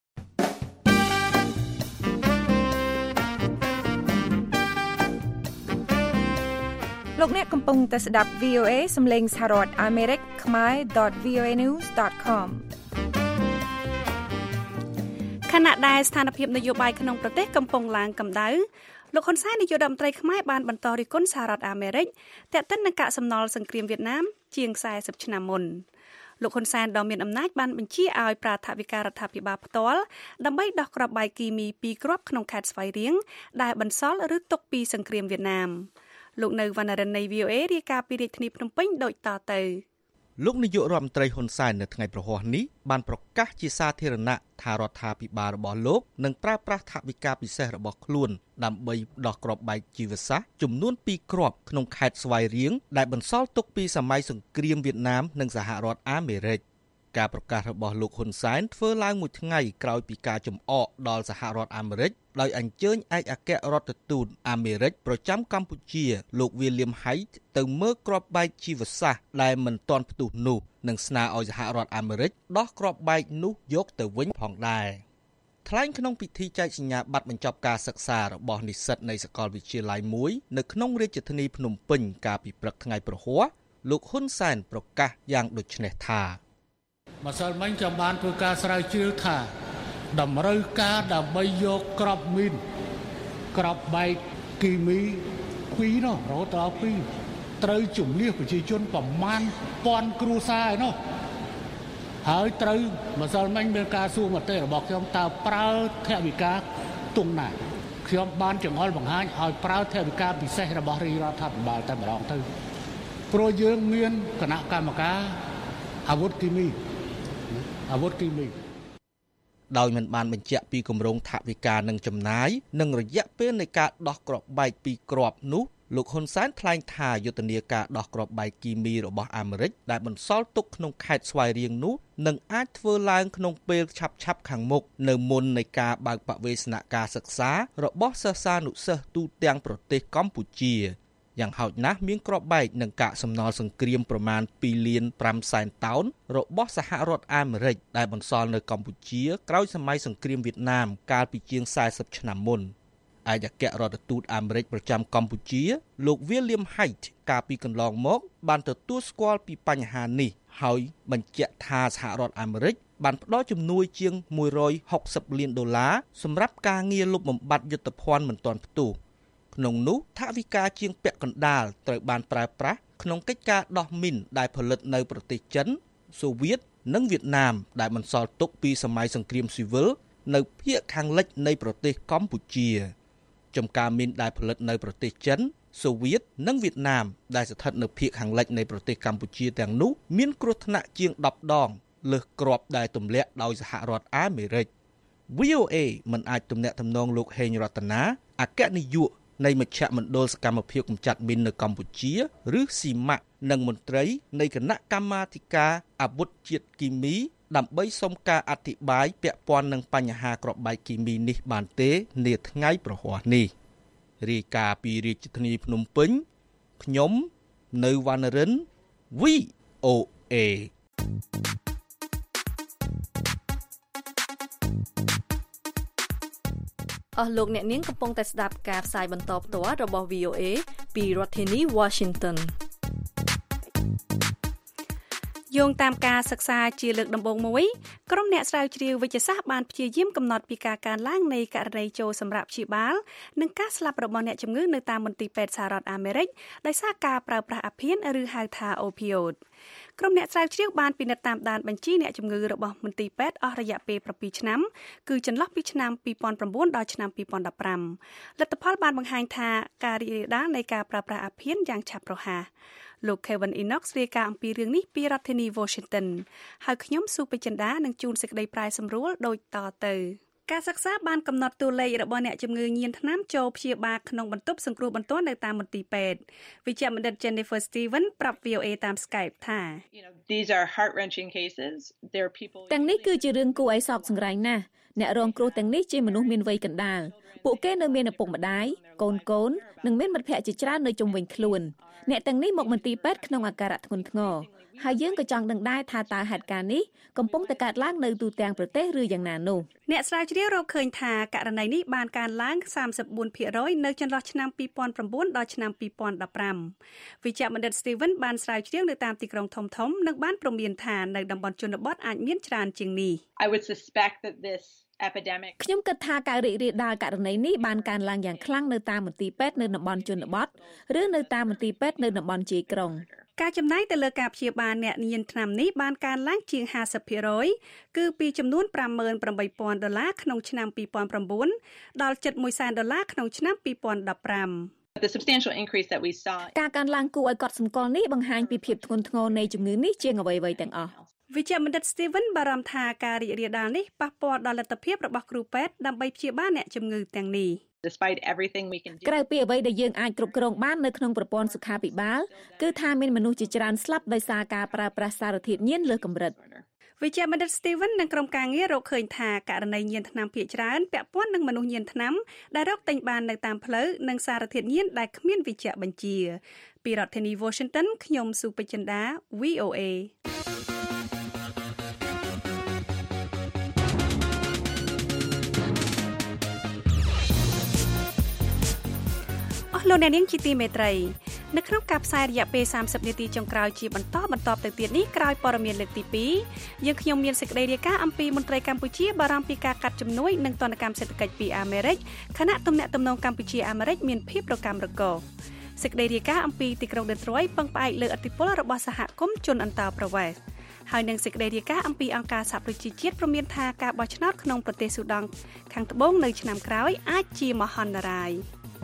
លោកអ្នកកំពុងតែស្ដាប់ VOA សំឡេងសហរដ្ឋអាមេរិកខ្មែរ.voanews.com ខណៈដែលស្ថានភាពនយោបាយក្នុងប្រទេសកំពុងឡើងកម្ដៅលោកហ៊ុនសែននាយករដ្ឋមន្ត្រីខ្មែរបានបន្តរិះគន់សហរដ្ឋអាមេរិកទាក់ទិននឹងកាកសំណល់សង្គ្រាមវៀតណាមជាង40ឆ្នាំមុនលោកហ៊ុនសែនដ៏មានអំណាចបានបញ្ជាឲ្យប្រាថវិការរដ្ឋាភិបាលផ្ទាល់ដើម្បីដោះគ្រាប់បែកគីមី2គ្រាប់ក្នុងខេត្តស្វាយរៀងដែលបន្សល់ឬទុកពីសង្គ្រាមវៀតណាមលោកនៅវណ្ណរិននៃ VOA រាយការណ៍ពីរាជធានីភ្នំពេញដូចតទៅលោកនាយករដ្ឋមន្ត្រីហ៊ុនសែននៅថ្ងៃប្រហ័សនេះបានប្រកាសជាសាធារណៈថារដ្ឋាភិបាលរបស់លោកនឹងប្រើប្រាស់ថវិកាពិសេសរបស់ខ្លួនដើម្បីដោះគ្រាប់បែកជីវសាស្ត្រចំនួន2គ្រាប់ក្នុងខេត្តស្វាយរៀងដែលបន្សល់ទុកពីសម័យសង្គ្រាមវៀតណាមនិងសហរដ្ឋអាមេរិកការប្រកាសរបស់លោកហ៊ុនសែនធ្វើឡើងមួយថ្ងៃក្រោយពីការចំអកដល់សហរដ្ឋអាមេរិកដោយអញ្ជើញឯកអគ្គរដ្ឋទូតអាមេរិកប្រចាំកម្ពុជាលោក William Hague ទៅមើលគ្រាប់បែកជីវសាស្ត្រដែលមិនទាន់ផ្ទុះនោះនិងស្នើឲ្យសហរដ្ឋអាមេរិកដោះគ្រាប់បែកនោះយកទៅវិញផងដែរថ្លែងក្នុងពិធីចែកសញ្ញាបត្របញ្ចប់ការសិក្សារបស់និស្សិតនៃសាកលវិទ្យាល័យមួយនៅក្នុងរាជធានីភ្នំពេញកាលពីព្រឹកថ្ងៃព្រហស្បតិ៍លោកហ៊ុនសែនប្រកាសយ៉ាងដូចនេះថាម្សិលមិញខ្ញុំបានធ្វើការស្រាវជ្រាវថាតម្រូវការដើម្បីយកក្របមីនក្របបែកគីមី2នោះរហូតដល់2ត្រូវជំនះប្រជាជនប្រមាណ1000គ្រួសារឯនោះហើយត្រូវម្សិលមិញមានការសួរមតិរបស់ខ្ញុំតើប្រើថវិកាទង់ណាខ្ញុំបានចង្អុលបង្ហាញឲ្យប្រើថវិកាពិសេសរបស់រាជរដ្ឋាភិបាលតែម្ដងទៅព្រោះយើងមានគណៈកម្មការអាវុធគីមីដោយមិនបានបញ្ជាក់ពីគម្រោងថវិកានិងចំណាយនិងរយៈពេលនៃការដោះគ្រាប់បែក2គ្រាប់នោះលោកហ៊ុនសែនថ្លែងថាយុទ្ធនាការដោះគ្រាប់បែកគីមីរបស់អាមេរិកដែលបន្សល់ទុកក្នុងខេត្តស្វាយរៀងនោះនឹងអាចធ្វើឡើងក្នុងពេលឆាប់ៗខាងមុខនៅមុននៃការបើកបវេសនការសិក្សារបស់សិស្សានុសិស្សទូទាំងប្រទេសកម្ពុជាយ៉ាងហោចណាស់មានគ្រាប់បែកនឹងកាកសំណល់សង្គ្រាមប្រមាណ2លាន5សែនតោនរបស់សហរដ្ឋអាមេរិកដែលបន្សល់នៅកម្ពុជាក្រោយសម័យសង្គ្រាមវៀតណាមកាលពីជាង40ឆ្នាំមុនឯកអគ្គរដ្ឋទូតអាមេរិកប្រចាំកម្ពុជាលោក William Hague កាលពីកន្លងមកបានទទួលស្គាល់ពីបញ្ហានេះហើយបញ្ជាក់ថាសហរដ្ឋអាមេរិកបានផ្ដល់ជំនួយជាង$160 លានសម្រាប់ការងារលុបបំបាត់យុទ្ធភ័ណ្ឌមិនទាន់ផ្ទុះក្នុងនោះថវិកាជាងពាក់កណ្ដាលត្រូវបានប្រើប្រាស់ក្នុងកិច្ចការដោះមីនដែលផលិតនៅប្រទេសចិនសូវៀតនិងវៀតណាមដែលបន្សល់ទុកពីសម័យសង្គ្រាមស៊ីវិលនៅភាគខាងលិចនៃប្រទេសកម្ពុជាចំការមីនដែលផលិតនៅប្រទេសចិនសូវៀតនិងវៀតណាមដែលស្ថិតនៅភាគខាងលិចនៃប្រទេសកម្ពុជាទាំងនោះមានគ្រោះថ្នាក់ជាង10ដងលើសគ្រាប់ដែលទម្លាក់ដោយសហរដ្ឋអាមេរិក VOA មិនអាចទំនាក់ទំនងលោកហេងរតនាអគ្គនាយកនៃមជ្ឈមណ្ឌលសកម្មភាពកម្ចាត់មីននៅកម្ពុជាឬស៊ីម៉ាក់និងមន្ត្រីនៃគណៈកម្មាធិការអាវុធជាតិគីមីដើម្បីសុំការអធិប្បាយពាក់ព័ន្ធនឹងបញ្ហាគ្រាប់បែកគីមីនេះបានទេនាថ្ងៃប្រហ័សនេះរាយការណ៍ពីរាជធានីភ្នំពេញខ្ញុំនៅវណ្ណរិន VOA អស់លោកអ្នកនាងកំពុងតែស្ដាប់ការផ្សាយបន្តផ្ទាល់របស់ VOA ពីរដ្ឋធានី Washington យោងតាមការសិក្សាជាលើកដំបូងមួយក្រុមអ្នកស្រាវជ្រាវវិទ្យាសាស្ត្របានព្យាយាមកំណត់ពីការកើនឡើងនៃករណីចូលសម្រាប់ព្យាបាលនិងការស្លាប់របស់អ្នកជំងឺនៅតាមមន្ទីរពេទ្យសហរដ្ឋអាមេរិកដោយសារការប្រើប្រាស់អាភៀនឬហៅថា opioid ក្រុមអ្នកស្រាវជ្រាវបានពិនិត្យតាមដានបញ្ជីអ្នកជំងឺរបស់មន្ទីរពេទ្យអស់រយៈពេល7ឆ្នាំគឺចន្លោះពីឆ្នាំ2009ដល់ឆ្នាំ2015លទ្ធផលបានបង្ហាញថាការរីករាលដាលនៃការប្រើប្រាស់អាភៀនយ៉ាងឆាប់រហ័សលោក Kevin Enox រាយការណ៍អំពីរឿងនេះពីរដ្ឋធានី Washington ហើយខ្ញុំស៊ូពេជ្រចិន្តានឹងជួនសេចក្តីប្រាយសម្រួលដូចតទៅការសិក្សាបានកំណត់តួលេខរបស់អ្នកជំងឺញៀនថ្នាំចូលព្យាបាលក្នុងបន្ទប់សង្គ្រោះបន្ទាន់នៅតាមមន្ទីរពេទ្យវិជ្ជបណ្ឌិត Jennifer Steven ប្រាប់ VOA តាម Skype ថា These are heart-wrenching cases. There are people ទាំងនេះគឺជារឿងគួរឲ្យសោកសង្រេងណាស់អ្នករងគ្រោះទាំងនេះជាមនុស្សមានវ័យកណ្ដាលពួកគេនៅមានឪពុកម្ដាយកូននិងមានមិត្តភ័ក្តិជាច្រើននៅជុំវិញខ្លួនអ្នកទាំងនេះមកមន្ទីរពេទ្យក្នុងអាការៈធ្ងន់ធ្ងរហើយយើងក៏ចង់ដឹងដែរថាតើហេតុការណ៍នេះកំពុងតែកើតឡើងនៅទូទាំងប្រទេសឬយ៉ាងណានោះអ្នកស្រាវជ្រាវរកឃើញថាករណីនេះបានកើនឡើង 34% នៅចន្លោះឆ្នាំ2009ដល់ឆ្នាំ2015វិជ្ជបណ្ឌិត Steven បានស្រាវជ្រាវនៅតាមទីក្រុងធំៗនិងបានព្រមានថានៅតំបន់ជនបទអាចមានច្រើនជាងនេះ I would suspect that this epidemic ខ្ញុំគិតថាការរីករាលដាលករណីនេះបានកើនឡើងយ៉ាងខ្លាំងនៅតាមមន្ទីរពេទ្យនៅតំបន់ជនបទឬនៅតាមមន្ទីរពេទ្យនៅតំបន់ជាយក្រុងការចំណាយទៅលើការព្យាបាលអ្នកញៀនថ្នាំនេះបានកើនឡើងជាង 50% គឺពីចំនួន $58,000 ក្នុងឆ្នាំ2009ដល់ $710,000 ក្នុងឆ្នាំ2015 The substantial increase that we saw ការកើនឡើងគួរឲ្យកត់សម្គាល់នេះបង្ហាញពីភាពធ្ងន់ធ្ងរនៃជំងឺនេះជាងអ្វីៗទាំងអស់វិជ្ជបណ្ឌិត Steven បារម្ភថាការរីករាលដាលនេះប៉ះពាល់ដល់លទ្ធភាពរបស់គ្រូពេទ្យដើម្បីព្យាបាលអ្នកជំងឺទាំងនេះ Despite everything we can do ក្រៅពីអ្វីដែលយើងអាចគ្រប់គ្រងបាននៅក្នុងប្រព័ន្ធសុខាភិបាលគឺថាមានមនុស្សជាច្រើនស្លាប់ដោយសារការប្រើប្រាស់សារធាតុញៀនលើសកម្រិតវិជ្ជបណ្ឌិត Steven និងក្រុមការងាររកឃើញថាករណីញៀនថ្នាំភាគច្រើនពាក់ព័ន្ធនឹងមនុស្សញៀនថ្នាំដែលរកទិញបាននៅតាមផ្លូវនិងសារធាតុញៀនដែលគ្មានវិជ្ជបញ្ជាពីរដ្ឋធានី Washington ខ្ញុំសុបចិន្តា VOAលោកអ្នកនាងជាទីមេត្រីនៅក្នុងការផ្សាយរយៈពេល30នាទីចុងក្រោយជាបន្តទៅទៀតនេះក្រោយព័ត៌មានលើកទី2យើងខ្ញុំមានសេចក្តីរាយការណ៍អំពីមន្ត្រីកម្ពុជាបារម្ភពីការកាត់ជំនួយនិងទណ្ឌកម្មសេដ្ឋកិច្ចពីអាមេរិកខណៈទំនាក់ទំនងកម្ពុជាអាមេរិកមានភាពរកាំរកូសសេចក្តីរាយការណ៍អំពីទីក្រុង Detroit ពឹងផ្អែកលើឥទ្ធិពលរបស់សហគមន៍ជនអន្តោប្រវេសន៍ហើយនឹងសេចក្តីរាយការណ៍អំពីអង្គការសហប្រជាជាតិព្រមានថាការបោះឆ្នោតក្នុងប្រទេសស៊ូដង់ខាងត្បូងនៅឆ្នាំក្រោយអាចជាមហន្តរាយ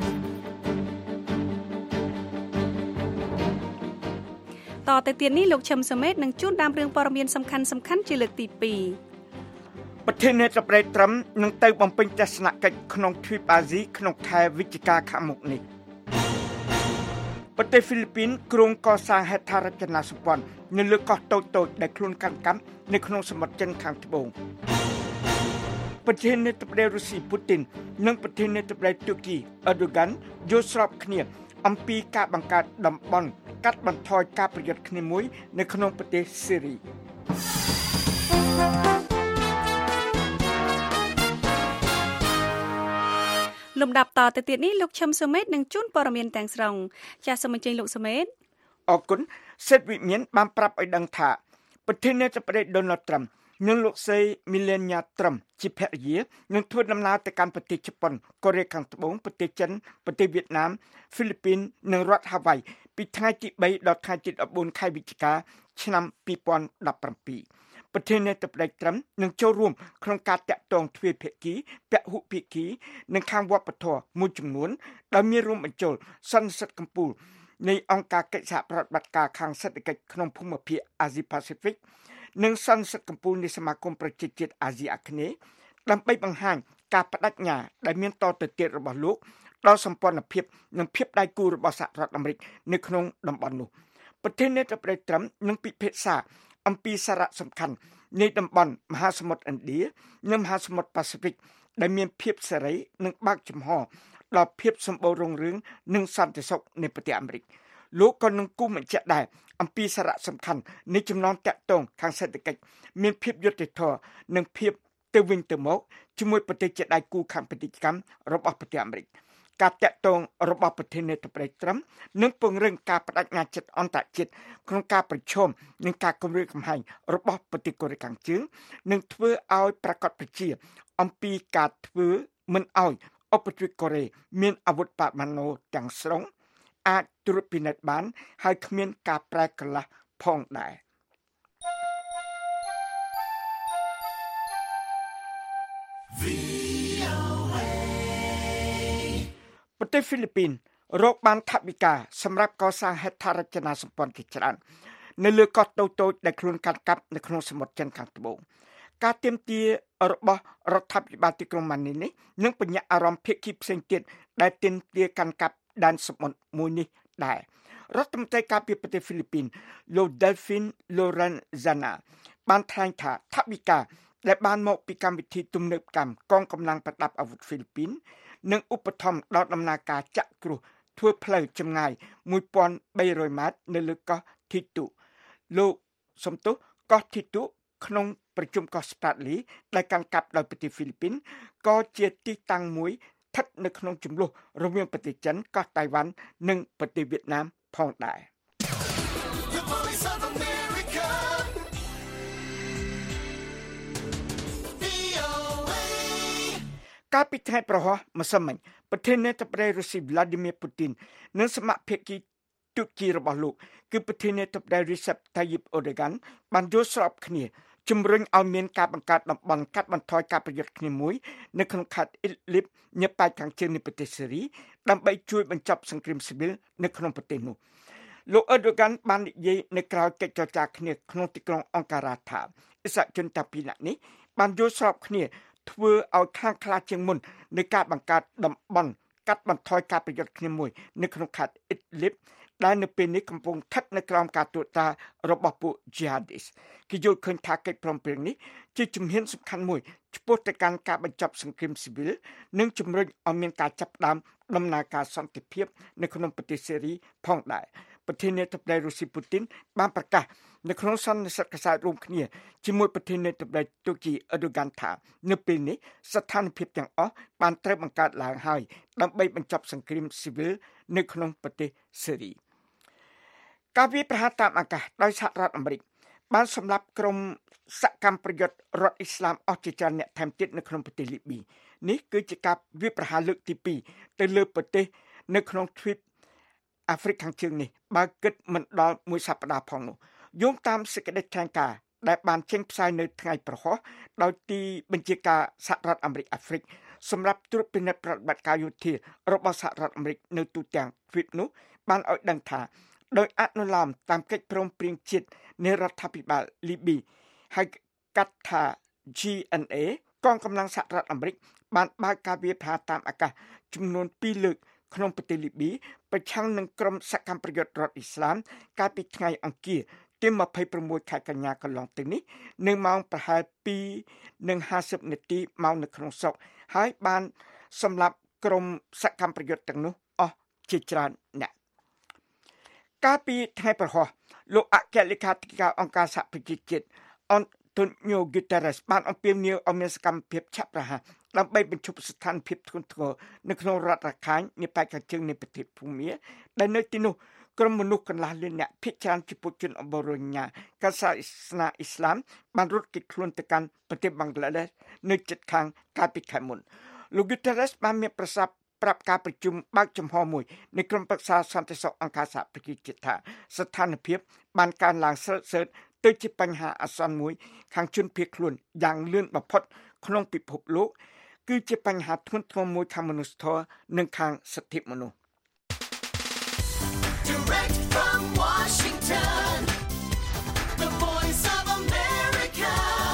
តទៅទៀតនេះលោកឈឹមសមេតនឹងជួនតាមរឿងព័ត៌មានសំខាន់ជាលើកទី2 ប្រធានាធិបតីត្រឹមនឹងទៅបំពេញទស្សនកិច្ចក្នុងទ្វីបអាស៊ីក្នុងខែវិច្ឆិកាខាងមុខនេះប្រទេសហ្វីលីពីនគ្រោងកសាងហេដ្ឋារចនាសម្ព័ន្ធនៅលើកោះតូចៗដែលខ្លួនកាន់កាប់នៅក្នុងសមុទ្រចិនខាងត្បូងប្រធានាធិបតីរុស្ស៊ីពូទីននិងប្រធានាធិបតីទូគីអឺដូហ្គានយល់ស្របគ្នាអំពីការបង្កើតតំបន់កាត់បន្ថយការប្រយុទ្ធគ្នាមួយនៅក្នុងប្រទេសស៊េរីលំដាប់តទៅទៀតនេះលោកឈឹមសុមេតនឹងជួនព័ត៌មានទាំងស្រុងចាសសូមអញ្ជើញលោកសុមេតអរគុណសិទ្ធិវិមានបានប្រាប់ឲ្យដឹងថាប្រធានាធិបតី Donald Trump និងលោកស្រី Melania Trump ជាភរិយានឹងធ្វើដំណើរទៅកាន់ប្រទេសជប៉ុនកូរ៉េខាងត្បូងប្រទេសចិនប្រទេសវៀតណាមហ្វីលីពីននិងរដ្ឋហាវ៉ៃពីថ្ងៃទី3ដល់ថ្ងៃទី14ខែវិច្ឆិកាឆ្នាំ2017ប្រធានាធិបតី Trump នឹងចូលរួមក្នុងការតាក់ទងទ្វេភាគីពហុភាគីនិងខាងវប្បធម៌មួយចំនួនដែលមានរួមបញ្ចូលសន្និសីទកំពូលនៃអង្គការកិច្ចសហប្រតិបត្តិការខាងសេដ្ឋកិច្ចក្នុងភូមិភាគអាស៊ីប៉ាស៊ីហ្វិកនិងសន្និសីទកំពូលនៃសមាគមប្រជាជាតិអាស៊ីអាគ្នេយ៍ដើម្បីបង្ហាញការបដិញ្ញាដែលមានតទៅទៀតរបស់លោកដល់សម្ព័ន្ធភាពនិងភាពដៃគូរបស់សហរដ្ឋអាមេរិកនៅក្នុងតំបន់នោះប្រធានាធិបតីត្រឹមនឹងពិភាក្សាអំពីសារៈសំខាន់នៃតំបន់មហាសមុទ្រឥណ្ឌានិងមហាសមុទ្រប៉ាស៊ីហ្វិកដែលមានភាពសេរីនិងបើកចំហដល់ភាពសម្បូររុងរឿងនិងសន្តិសុខនៃប្រទេសអាមេរិកលោកក៏នឹងគូបញ្ជាក់ដែរអំពីសារៈសំខាន់នៃចំណងតាក់ទងខាងសេដ្ឋកិច្ចមានភាពយុត្តិធម៌និងភាពទៅវិញទៅមកជាមួយប្រទេសជាដៃគូខាងពាណិជ្ជកម្មរបស់ប្រទេសអាមេរិកការតាក់ទងរបស់ប្រធានាធិបតីត្រឹមនឹងពង្រឹងការបដិញ្ញាចិត្តអន្តរជាតិក្នុងការប្រឈមនឹងការគំរាមកំហែងរបស់ប្រទេសកូរ៉េខាងជើងនិងធ្វើឲ្យប្រកាសប្រជាអំពីការធ្វើមិនឲ្យឧបទ្វីបកូរ៉េមានអាវុធបរមាណូទាំងស្រុងអាចត្រួតពិនិត្យបានហើយគ្មានការប្រែកន្លះផងដែរប្រទេសហ្វីលីពីនរកបានថវិកាសម្រាប់កសាងហេដ្ឋារចនាសម្ព័ន្ធជាច្រើននៅលើកោះតូចៗដែលខ្លួនកាត់កាប់នៅក្នុងសមុទ្រចិនខាងត្បូងការទាមទាររបស់រដ្ឋាភិបាលទីក្រុងម៉ានីនេះនឹងបញ្ញាអារម្មណ៍ភាគីផ្សេងទៀតដែលទាមទារកាន់កាប់ដែនសមុទ្រមួយនេះដែររដ្ឋមន្ត្រីការពារប្រទេសហ្វីលីពីនលោក Delphine Lorenzana បានថ្លែងថាថវិកាដែលបានមកពីកម្មវិធីទំនើបកម្មកងកម្លាំងប្រដាប់អាវុធហ្វីលីពីននិងឧបត្ថម្ភដល់ដំណើរការចាក់គ្រោះធ្វើផ្លូវចម្ងាយ 1300 ម៉ែត្រនៅលើកោះធីទូលោកសំទោសកោះធីទូក្នុងប្រជុំកោះ Spratly ដែលកាន់កាប់ដោយប្រទេសហ្វីលីពីនក៏ជាទីតាំងមួយស្ថិតនៅក្នុងជម្លោះរវាងប្រទេសចិនកោះតៃវ៉ាន់និងប្រទេសវៀតណាមផងដែរកាលពីថ្ងៃប្រហោះម្សិលមិញប្រធានាធិបតីរុស្ស៊ី Vladimir Putin និងសមាភាគីទូគីរបស់លោកគឺប្រធានាធិបតី Recep Tayyip Erdogan បានយល់ស្របគ្នាជំរុញឲ្យមានការបង្កើតតំបន់កាត់បន្ថយការប្រយុទ្ធគ្នាមួយនៅក្នុងខេត្ត Idlib ញ៉ាំប៉ែកខាងជើងនៃប្រទេសស៊េរីដើម្បីជួយបញ្ចប់សង្គ្រាមស៊ីវិលនៅក្នុងប្រទេសនោះលោក Erdogan បាននិយាយនៅក្រៅកិច្ចចរចាគ្នាក្នុងទីក្រុងអង្ការ៉ាថាអិសរាជជនតាពីរនាក់នេះបានយល់ស្របគ្នាធ្វើឲ្យខាងខ្លាជាងមុននៃការបង្កើតតំបន់កាត់បន្ថយការប្រយុទ្ធគ្នាមួយនៅក្នុងខេត្ត Idlib ដែលនៅពេលនេះកំពុងស្ថិតនៅក្រោមការត្រួតត្រារបស់ពួក jihadis គេយល់ឃើញថាកិច្ចព្រមព្រៀងនេះជាជំហានសំខាន់មួយឆ្ពោះទៅកាន់ការបញ្ចប់សង្គ្រាមស៊ីវិលនិងជំរុញឲ្យមានការចាប់ផ្ដើមដំណើរការសន្តិភាពនៅក្នុងប្រទេសសេរីផងដែរប្រធានាធិបតីរុស្ស៊ីពូទីនបានប្រកាសនៅក្នុងសន្និសីទកាសែតរួមគ្នាជាមួយប្រធានាធិបតីទូគីអឺដូហ្គានថានៅពេលនេះស្ថានភាពទាំងអស់បានត្រូវបង្កើតឡើងហើយដើម្បីបញ្ចប់សង្គ្រាមស៊ីវិលនៅក្នុងប្រទេសសេរីការវាយប្រហារតាមអាកាសដោយសហរដ្ឋអាមេរិកបានសម្លាប់ក្រុមសកម្មប្រយុទ្ធរដ្ឋអ៊ីស្លាមអស់ជាច្រើនអ្នកថែមទៀតនៅក្នុងប្រទេសលីប៊ីនេះគឺជាការវាយប្រហារលើកទី2ទៅលើប្រទេសនៅក្នុងទ្វីបអាហ្វ្រិកខាងជើងនេះបើគិតមិនដល់មួយសប្តាហ៍ផងនោះយោងតាមសេចក្តីថ្លែងការណ៍ដែលបានចេញផ្សាយនៅថ្ងៃប្រហោះដោយទីបញ្ជាការសហរដ្ឋអាមេរិកអាហ្វ្រិកសម្រាប់ត្រួតពិនិត្យប្រតិបត្តិការយោធារបស់សហរដ្ឋអាមេរិកនៅទូទាំងទ្វីបនោះបានឲ្យដឹងថាដោយអនុលោមតាមកិច្ចព្រមព្រៀងជាតិនៃរដ្ឋាភិបាលលីប៊ីហើយកាត់ថា GNA កងកម្លាំងសហរដ្ឋអាមេរិកបានបើកការវាយប្រហារតាមអាកាសចំនួន2លើកក្នុងប្រទេសលីប៊ីប្រឆាំងនឹងក្រុមសកម្មប្រយុទ្ធរដ្ឋអ៊ីស្លាមកាលពីថ្ងៃអង្គារទី26ខែកញ្ញាកន្លងទៅនេះនៅម៉ោងប្រហែល 2:50 នាទីម៉ោងនៅក្នុងស្រុកហើយបានសម្លាប់ក្រុមសកម្មប្រយុទ្ធទាំងនោះអស់ជាច្រើនអ្នកកាលពីថ្ងៃប្រហោះលោកអគ្គលេខាធិការអង្គការសហប្រជាជាតិអនតូញូ ហ្គូតារ៉េសបានអំពាវនាវឲ្យមានសកម្មភាពឆាប់រហ័សដើម្បីបញ្ឈប់ស្ថានភាពធ្ងន់ធ្ងរនៅក្នុងរដ្ឋរាខាញនៃបេក្ខខាងជើងនៃប្រទេសភូមាដែលនៅទីនោះក្រុមមនុស្សកន្លះលានអ្នកភាគច្រើនជាពលជនអំបូរញ៉ាកាសាសនាអ៊ីស្លាមបានរត់គេចខ្លួនទៅកាន់ប្រទេសបង់ក្លាដេសនៅជិតខាងកាលពីខែមុនលោក Guterres បានមានប្រសាសន៍ប្រាប់ការប្រជុំបើកចំហមួយនៃក្រុមប្រឹក្សាសន្តិសុខអង្គការសហប្រជាជាតិថាស្ថានភាពបានកើនឡើងសើតទៅជាបញ្ហាអាសន្នមួយខាងជនភៀសខ្លួនយ៉ាងលឿនបំផុតក្នុងពិភពលោកគឺជាបញ្ហាធ្ងន់ធ្ងរមួយខាងមនុស្សធម៌និងខាងសិទ្ធិមនុស្ស Direct from Washington, the voice of America,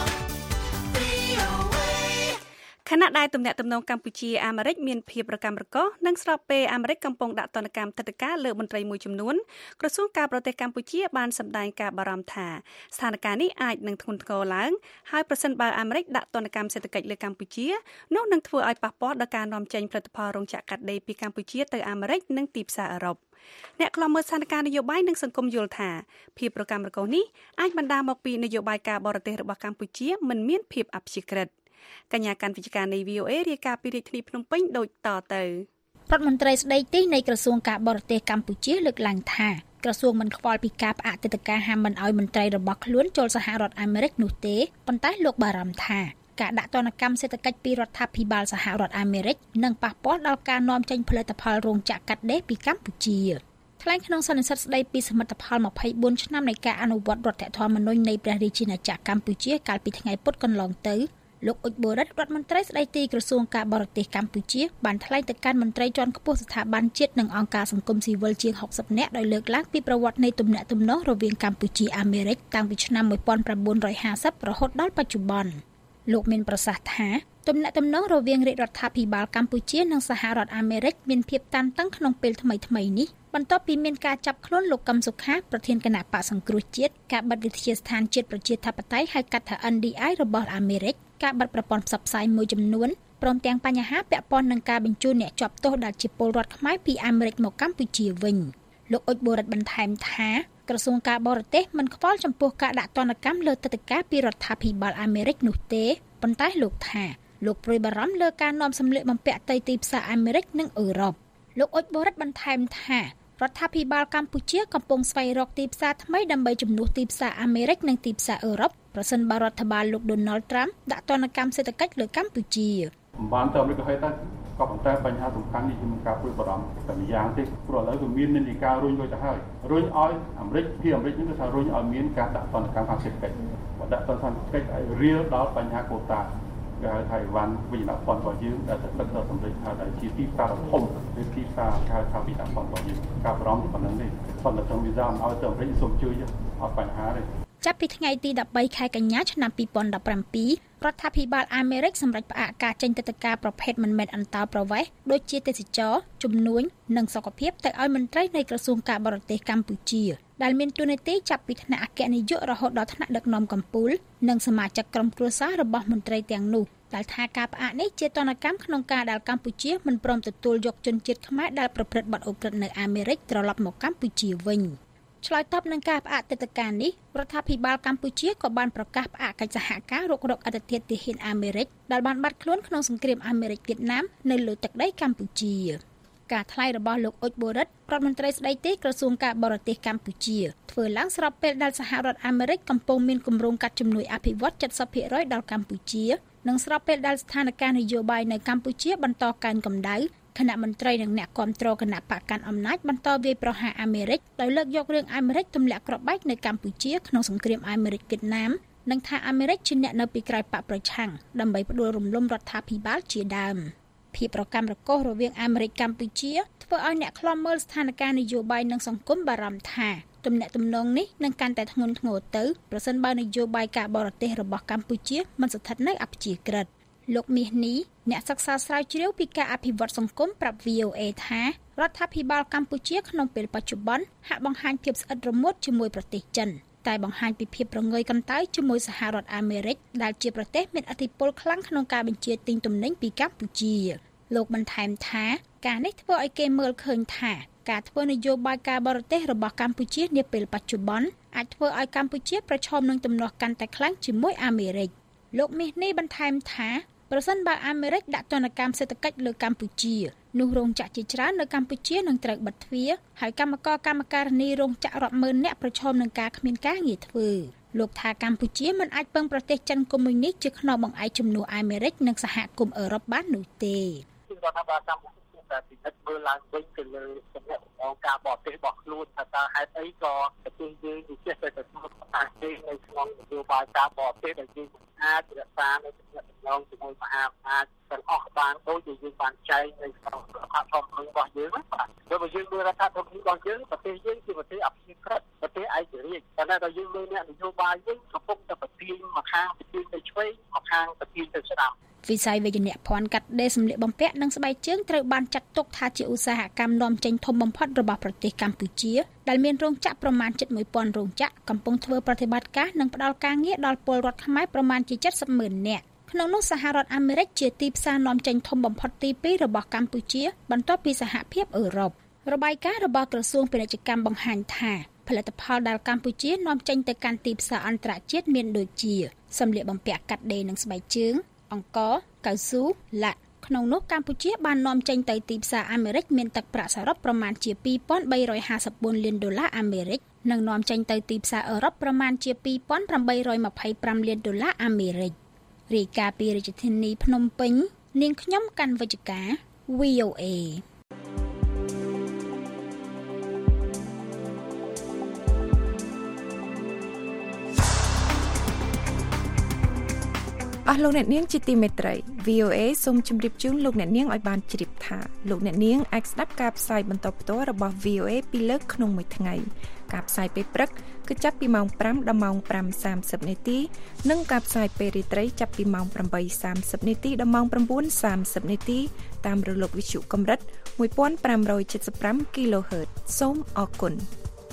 VOA. ខណៈដែលទំនាក់ទំនងកម្ពុជាអាមេរិកមានភាពរកាំរកូសនិងស្របពេលអាមេរិកកំពុងដាក់ទណ្ឌកម្មទឹកដីការលើមន្ត្រីមួយចំនួនក្រសួងការប្រទេសកម្ពុជាបានសម្ដែងការបារម្ភថាស្ថានភាពនេះអាចនឹងធ្ងន់ធ្ងរឡើងហើយប្រសិនបើអាមេរិកដាក់ទណ្ឌកម្មសេដ្ឋកិច្ចលើកម្ពុជានោះនឹងធ្វើឲ្យប៉ះពាល់ដល់ការនាំចេញផលិតផលរោងចក្រកាត់ដេរពីកម្ពុជាទៅអាមេរិកនិងទីផ្សារអឺរ៉ុបអ្នកខ្លំមើលស្ថានភាពនយោបាយនិងសង្គមយល់ថាភាពប្រកម្មរកូសនេះអាចបណ្ដាលមកពីនយោបាយការបរទេសរបស់កម្ពុជាមិនមានភាពអព្យាក្រឹតកញ្ញាកាន់វិទ្យការនៃ VOA រាយការណ៍ពីរាជធានីភ្នំពេញដូចតទៅរដ្ឋមន្ត្រីស្ដីទីនៃក្រសួងការបរទេសកម្ពុជាលើកឡើងថាក្រសួងមិនខ្វល់ពីការផ្អាកទិដ្ឋាការហាមមិនឲ្យមន្ត្រីរបស់ខ្លួនចូលសហរដ្ឋអាមេរិកនោះទេប៉ុន្តែលោកបារម្ភថាការដាក់ទណ្ឌកម្មសេដ្ឋកិច្ចពីរដ្ឋាភិបាលសហរដ្ឋអាមេរិកនឹងប៉ះពាល់ដល់ការនាំចេញផលិតផលរោងចក្រកាត់ដេរពីកម្ពុជាថ្លែងក្នុងសន្និសីទស្ដីពីសមិទ្ធផល24ឆ្នាំនៃការអនុវត្តរដ្ឋធម្មនុញ្ញនៃព្រះរាជាណាចក្រកម្ពុជាកាលពីថ្ងៃពុធកន្លងទៅលោកអ៊ុចបូរិតរដ្ឋមន្ត្រីស្ដីទីក្រសួងការបរទេសកម្ពុជាបានថ្លែងទៅកាន់មន្ត្រីជាន់ខ្ពស់ស្ថាប័នជាតិនិងអង្គការសង្គមស៊ីវិលជាង60នាក់ដោយលើកឡើងពីប្រវត្តិនៃទំនាក់ទំនងរវាងកម្ពុជាអាមេរិកតាំងពីឆ្នាំ1950រហូតដល់បច្ចុប្បន្នលោកមានប្រសាសន៍ថាទំនាក់ទំនងរវាងរាជរដ្ឋាភិបាលកម្ពុជានិងសហរដ្ឋអាមេរិកមានភាពតានតឹងក្នុងពេលថ្មីៗនេះបន្ទាប់ពីមានការចាប់ខ្លួនលោកកឹមសុខាប្រធានគណៈបកសង្គ្រោះជាតិការបិទវិទ្យាស្ថានជាតិប្រជាធិបតេយ្យហៅកាត់ថា NDI របស់អាមេរិកការបិទប្រព័ន្ធផ្សព្វផ្សាយមួយចំនួនព្រមទាំងបញ្ហាពាក់ព័ន្ធនឹងការបញ្ជូនអ្នកជាប់ទោសដែលជាពលរដ្ឋខ្មែរពីអាមេរិកមកកម្ពុជាវិញលោកអ៊ុចបូរិតបន្ថែមថាក្រសួងការបរទេសមិនខ្វល់ចំពោះការដាក់ទណ្ឌកម្មលើទិដ្ឋាការពីរដ្ឋាភិបាលអាមេរិកនោះទេប៉ុន្តែលោកថាលោកព្រួយបារម្ភលើការនាំសម្លៀកបំពាក់ទៅទីផ្សារអាមេរិកនិងអឺរ៉ុបលោកអ៊ុចបូរិតបន្ថែមថារដ្ឋាភិបាលកម្ពុជាកំពុងស្វែងរកទីផ្សារថ្មីដើម្បីជំនួសទីផ្សារអាមេរិកនិងទីផ្សារអឺរ៉ុបប្រសិនបើរដ្ឋបាលលោក Donald Trump ដាក់ទណ្ឌកម្មសេដ្ឋកិច្ចលើកម្ពុជាបានទៅអាមេរិកក៏ហើយដែរក៏ប៉ុន្តែបញ្ហាសំខាន់នេះគឺការព្រួយបារម្ភតែម្យ៉ាងទេព្រោះឥឡូវវាមាននិន្នាការរុញទៅហើយរុញឲ្យអាមេរិកពីអាមេរិកនេះគឺថារុញឲ្យមានការដាក់ទណ្ឌកម្មខាងសេដ្ឋកិច្ចបើដាក់ទណ្ឌកម្មសេដ្ឋកិច្ចឲ្យរៀលដល់បញ្ហាកូតាគេហៅថាអីវ៉ាន់វិញ្ញាណព័ន្ធរបស់យើងដែលទឹកទៅសម្លេចថាដែលជាទីផ្សារដ៏ធំឬទីផ្សារគេហៅថាវិញ្ញាណព័ន្ធរបស់យើងការបារម្ភប៉ុណ្ណឹងទេប៉ុន្តែtrongវីសាឲ្យទៅអាមេរិកសូមជួយអត់បញ្ហាទេចាប់ពីថ្ងៃទី13ខែកញ្ញាឆ្នាំ2017រដ្ឋាភិបាលអាមេរិកសម្រេចផ្អាកការចេញទិដ្ឋាការប្រភេទមិនមែនអន្តោប្រវេសន៍ដូចជាទេសចរជំនួញនិងសុខភាពទៅឲ្យមន្ត្រីនៃក្រសួងការបរទេសកម្ពុជាដែលមានតួនាទីចាប់ពីថ្នាក់អគ្គនាយករហូតដល់ថ្នាក់ដឹកនាំកំពូលនិងសមាជិកក្រុមគ្រួសាររបស់មន្ត្រីទាំងនោះដែលថាការផ្អាកនេះជាទណ្ឌកម្មក្នុងការដែលកម្ពុជាមិនព្រមទទួលយកជនជាតិខ្មែរដែលប្រព្រឹត្តបទឧក្រិដ្ឋនៅអាមេរិកត្រឡប់មកកម្ពុជាវិញឆ្លើយតបនឹងការផ្អាកទិដ្ឋាការនេះរដ្ឋាភិបាលកម្ពុជាក៏បានប្រកាសផ្អាកកិច្ចសហការរុករកអត្តធិធទាហានអាមេរិកដែលបានបាត់ខ្លួនក្នុងសង្គ្រាមអាមេរិកវៀតណាមនៅលើទឹកដីកម្ពុជាការថ្លែងរបស់លោកអ៊ុចបូរិតរដ្ឋមន្ត្រីស្ដីទីក្រសួងការបរទេសកម្ពុជាធ្វើឡើងស្របពេលដែលសហរដ្ឋអាមេរិកកំពុងមានគម្រោងកាត់ជំនួយអភិវឌ្ឍ 70% ដល់កម្ពុជានិងស្របពេលដែលស្ថានភាពនយោបាយនៅកម្ពុជាបន្តកើនកម្ដៅគណៈមន្ត្រីនិងអ្នកគាំទ្រគណៈបកកាន់អំណាចបន្តវាយប្រហារអាមេរិកដោយលើកយករឿងអាមេរិកទម្លាក់គ្រាប់បែកនៅកម្ពុជាក្នុងសង្គ្រាមអាមេរិកវៀតណាមនិងថាអាមេរិកជាអ្នកនៅពីក្រោយបកប្រឆាំងដើម្បីផ្ដួលរំលំរដ្ឋាភិបាលជាដើមភាពប្រកម្មរកូសរវាងអាមេរិកកម្ពុជាធ្វើឲ្យអ្នកខ្លំមើលស្ថានភាពនយោបាយនិងសង្គមបារម្ភថាទំនាក់ទំនងនេះនឹងកាន់តែធ្ងន់ធ្ងរទៅប្រសិនបើនយោបាយការបរទេសរបស់កម្ពុជាមិនស្ថិតនៅអព្យាក្រឹតលោកមាសនេះអ្នកសិក្សាស្រាវជ្រាវពីការអភិវឌ្ឍសង្គមប្រាប់ VOA ថារដ្ឋាភិបាលកម្ពុជាក្នុងពេលបច្ចុប្បន្នហាក់បង្ហាញភាពស្អិតរមួតជាមួយប្រទេសចិនតែបង្ហាញពីភាពប្រងើយកន្តើយជាមួយសហរដ្ឋអាមេរិកដែលជាប្រទេសមានឥទ្ធិពលខ្លាំងក្នុងការបញ្ជាទិញទំនិញពីកម្ពុជាលោកបន្ថែមថាការនេះធ្វើឲ្យគេមើលឃើញថាការធ្វើនយោបាយការបរទេសរបស់កម្ពុជានាពេលបច្ចុប្បន្នអាចធ្វើឲ្យកម្ពុជាប្រឈមនឹងទំនាស់កាន់តែខ្លាំងជាមួយអាមេរិកលោកមាសនេះបន្ថែមថាប្រសិនបើអាមេរិកដាក់ទណ្ឌកម្មសេដ្ឋកិច្ចលើកម្ពុជានោះរោងចក្រជាច្រើននៅកម្ពុជានឹងត្រូវបិទទ្វារហើយកម្មករកម្មការិនីរោងចក្ររាប់ម៉ឺននាក់ប្រឈមនឹងការគ្មានការងារធ្វើលោកថាកម្ពុជាមិនអាចពឹងប្រទេសចិនកុម្មុយនីសជាខ្នងបង្អែកជំនួសអាមេរិកនិងសហគមន៍អឺរ៉ុបបាននោះទេរដ្ឋាភិបាលកម្ពុជាតែពិនិត្យមើលឡើងវិញទៅលើទំនាក់ទំនងការបរទេសរបស់ខ្លួនថាតើហេតុអីក៏ប្រទេសយើងវាចេះតែទទួលស្គាល់ទេនៅក្នុងនយោបាយការបរទេសដែលយើងអាចរក្សានៅទំនាក់ទំនងជាមួយមហាអំណាចទាំងអស់បានដូចជាយើងបានចែងនៅក្នុងរដ្ឋធម្មនុញ្ញរបស់យើងបាទព្រោះបើយើងមើលរដ្ឋធម្មនុញ្ញរបស់យើងប្រទេសយើងជាប្រទេសអព្យាក្រឹតប្រទេសឯករាជ្យតែដល់យើងមើលអ្នកនយោបាយយើងកំពុងតែប្រទាញមកខាងប្រទាញទៅឆ្វេងមកខាងប្រទាញទៅស្ដាំវិស័យវេជ្ជនភ័ណ្ឌកាត់ដេរសម្លៀកបំពាក់និងស្បែកជើងត្រូវបានចាត់ទុកថាជាឧស្សាហកម្មនាំចេញធំបំផុតរបស់ប្រទេសកម្ពុជាដែលមានរោងចក្រប្រមាណ 7,000 រោងចក្រកំពុងធ្វើប្រតិបត្តិការនិងផ្តល់ការងារដល់ពលរដ្ឋខ្មែរប្រមាណជា 70,000 នាក់ក្នុងនោះសហរដ្ឋអាមេរិកជាទីផ្សារនាំចេញធំបំផុតទី2របស់កម្ពុជាបន្ទាប់ពីសហភាពអឺរ៉ុបរបាយការណ៍របស់ក្រសួងពាណិជ្ជកម្មបង្ហាញថាផលិតផលដែលកម្ពុជានាំចេញទៅកាន់ទីផ្សារអន្តរជាតិមានដូចជាសម្លៀកបំពាក់កាត់ដេរនិងស្បែកជើងអង្ករកៅស៊ូឡាក់ក្នុងនោះកម្ពុជាបាននាំចេញទៅទីផ្សារអាមេរិកមានទឹកប្រាក់សរុបប្រមាណជា $2,354 លានអាមេរិកនិងនាំចេញទៅទីផ្សារអឺរ៉ុបប្រមាណជា $2,825 លានអាមេរិករាយការណ៍ពីរាជធានីភ្នំពេញនាងខ្ញុំកាន់វិជ្ជការ VOA អស់លោកអ្នកនាងជាទីមេត្រី VOA សូមជម្រាបជូនលោកអ្នកនាងឲ្យបានជ្រាបថាលោកអ្នកនាងអាចស្ដាប់ការផ្សាយបន្តផ្ទាល់របស់ VOA ពីលើកក្នុងមួយថ្ងៃការផ្សាយពេលព្រឹកគឺចាប់ពីម៉ោង 5 ដល់ម៉ោង 5:30 នាទីនិងការផ្សាយពេលរាត្រីចាប់ពីម៉ោង 8:30 នាទីដល់ម៉ោង 9:30 នាទីតាមរលកវិទ្យុកម្រិត 1575 kHz សូមអរគុណ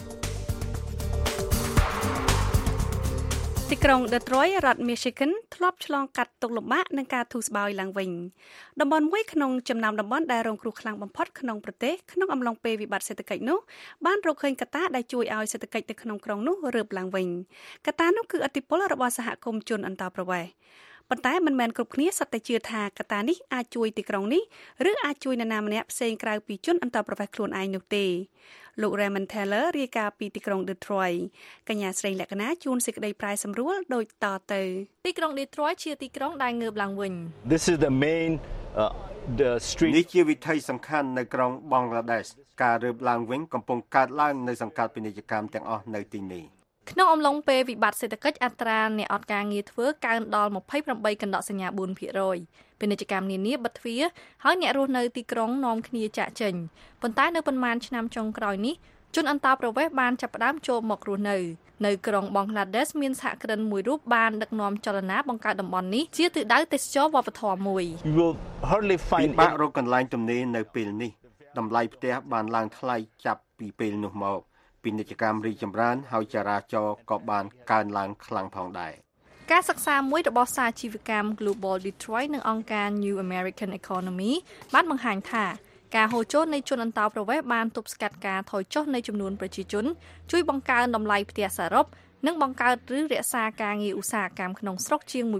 ទីក្រុង Detroit រដ្ឋ Michigan ធ្លាប់ឆ្លងកាត់ទុក្ខលំបាកនឹងការធូរស្បើយឡើងវិញតំបន់មួយក្នុងចំណោមតំបន់ដែលរងគ្រោះខ្លាំងបំផុតក្នុងប្រទេសក្នុងអំឡុងពេលវិបត្តិសេដ្ឋកិច្ចនោះបានរកឃើញកត្តាដែលជួយឲ្យសេដ្ឋកិច្ចនៅក្នុងក្រុងនោះរើបឡើងវិញកត្តានោះគឺឥទ្ធិពលរបស់សហគមន៍ជនអន្តោប្រវេសន៍ប៉ុន្តែមិនមែនគ្រប់គ្នាសុទ្ធតែជឿថាកត្តានេះអាចជួយទីក្រុងនេះឬអាចជួយនរណាម្នាក់ផ្សេងក្រៅពីជនអន្តោប្រវេសន៍ខ្លួនឯងនោះទេលោក Raymond Taylor រាយការណ៍ពីទីក្រុង Detroit កញ្ញាស្រីលក្ខណាជួនសេចក្តីប្រាយសម្រួលដូចតទៅទីក្រុង Detroit ជាទីក្រុងដែលងើបឡើងវិញ This is the main the street នេះជាវិថីសំខាន់នៅក្រុង Bangladesh ការរើបឡើងវិញកំពុងកើតឡើងនៅសង្កាត់ពាណិជ្ជកម្មទាំងអស់នៅទីនេះក្នុងអំឡុងពេលវិបត្តិសេដ្ឋកិច្ចអត្រាអ្នកអត់ការងារធ្វើកើនដល់ 28 កណ្ដកសញ្ញា 4% ពាណិជ្ជកម្មនានាបិទទ្វារហើយអ្នករស់នៅទីក្រុងនាំគ្នាចាកចេញប៉ុន្តែនៅប៉ុន្មានឆ្នាំចុងក្រោយនេះជនអន្តោប្រវេសន៍បានចាប់ផ្ដើមចូលមករស់នៅនៅក្រុងបង់ក្លាដេសមានសហគ្រិនមួយរូបបានដឹកនាំចលនាបង្កើតតំបន់នេះជាទិដៅទេសចរវប្បធម៌មួយបាក់រកកន្លែងទំនេរនៅពេលនេះតម្លៃផ្ទះបានឡើងថ្លៃចាប់ពីពេលនោះមកពាណិជ្ជកម្មរីកចម្រើនហើយចរាចរណ៍ក៏បានកើនឡើងខ្លាំងផងដែរការសិក្សាមួយរបស់សាជីវកម្ម Global Detroit និងអង្គការ New American Economy បានបង្ហាញថាការហូរចុះនៃជនអន្តោប្រវេសន៍បានទប់ស្កាត់ការថយចុះនៃចំនួនប្រជាជនជួយបង្កើនតម្លៃផ្ទះសរុបនិងបង្កើតឬរក្សាការងារឧស្សាហកម្មក្នុងស្រុកជាង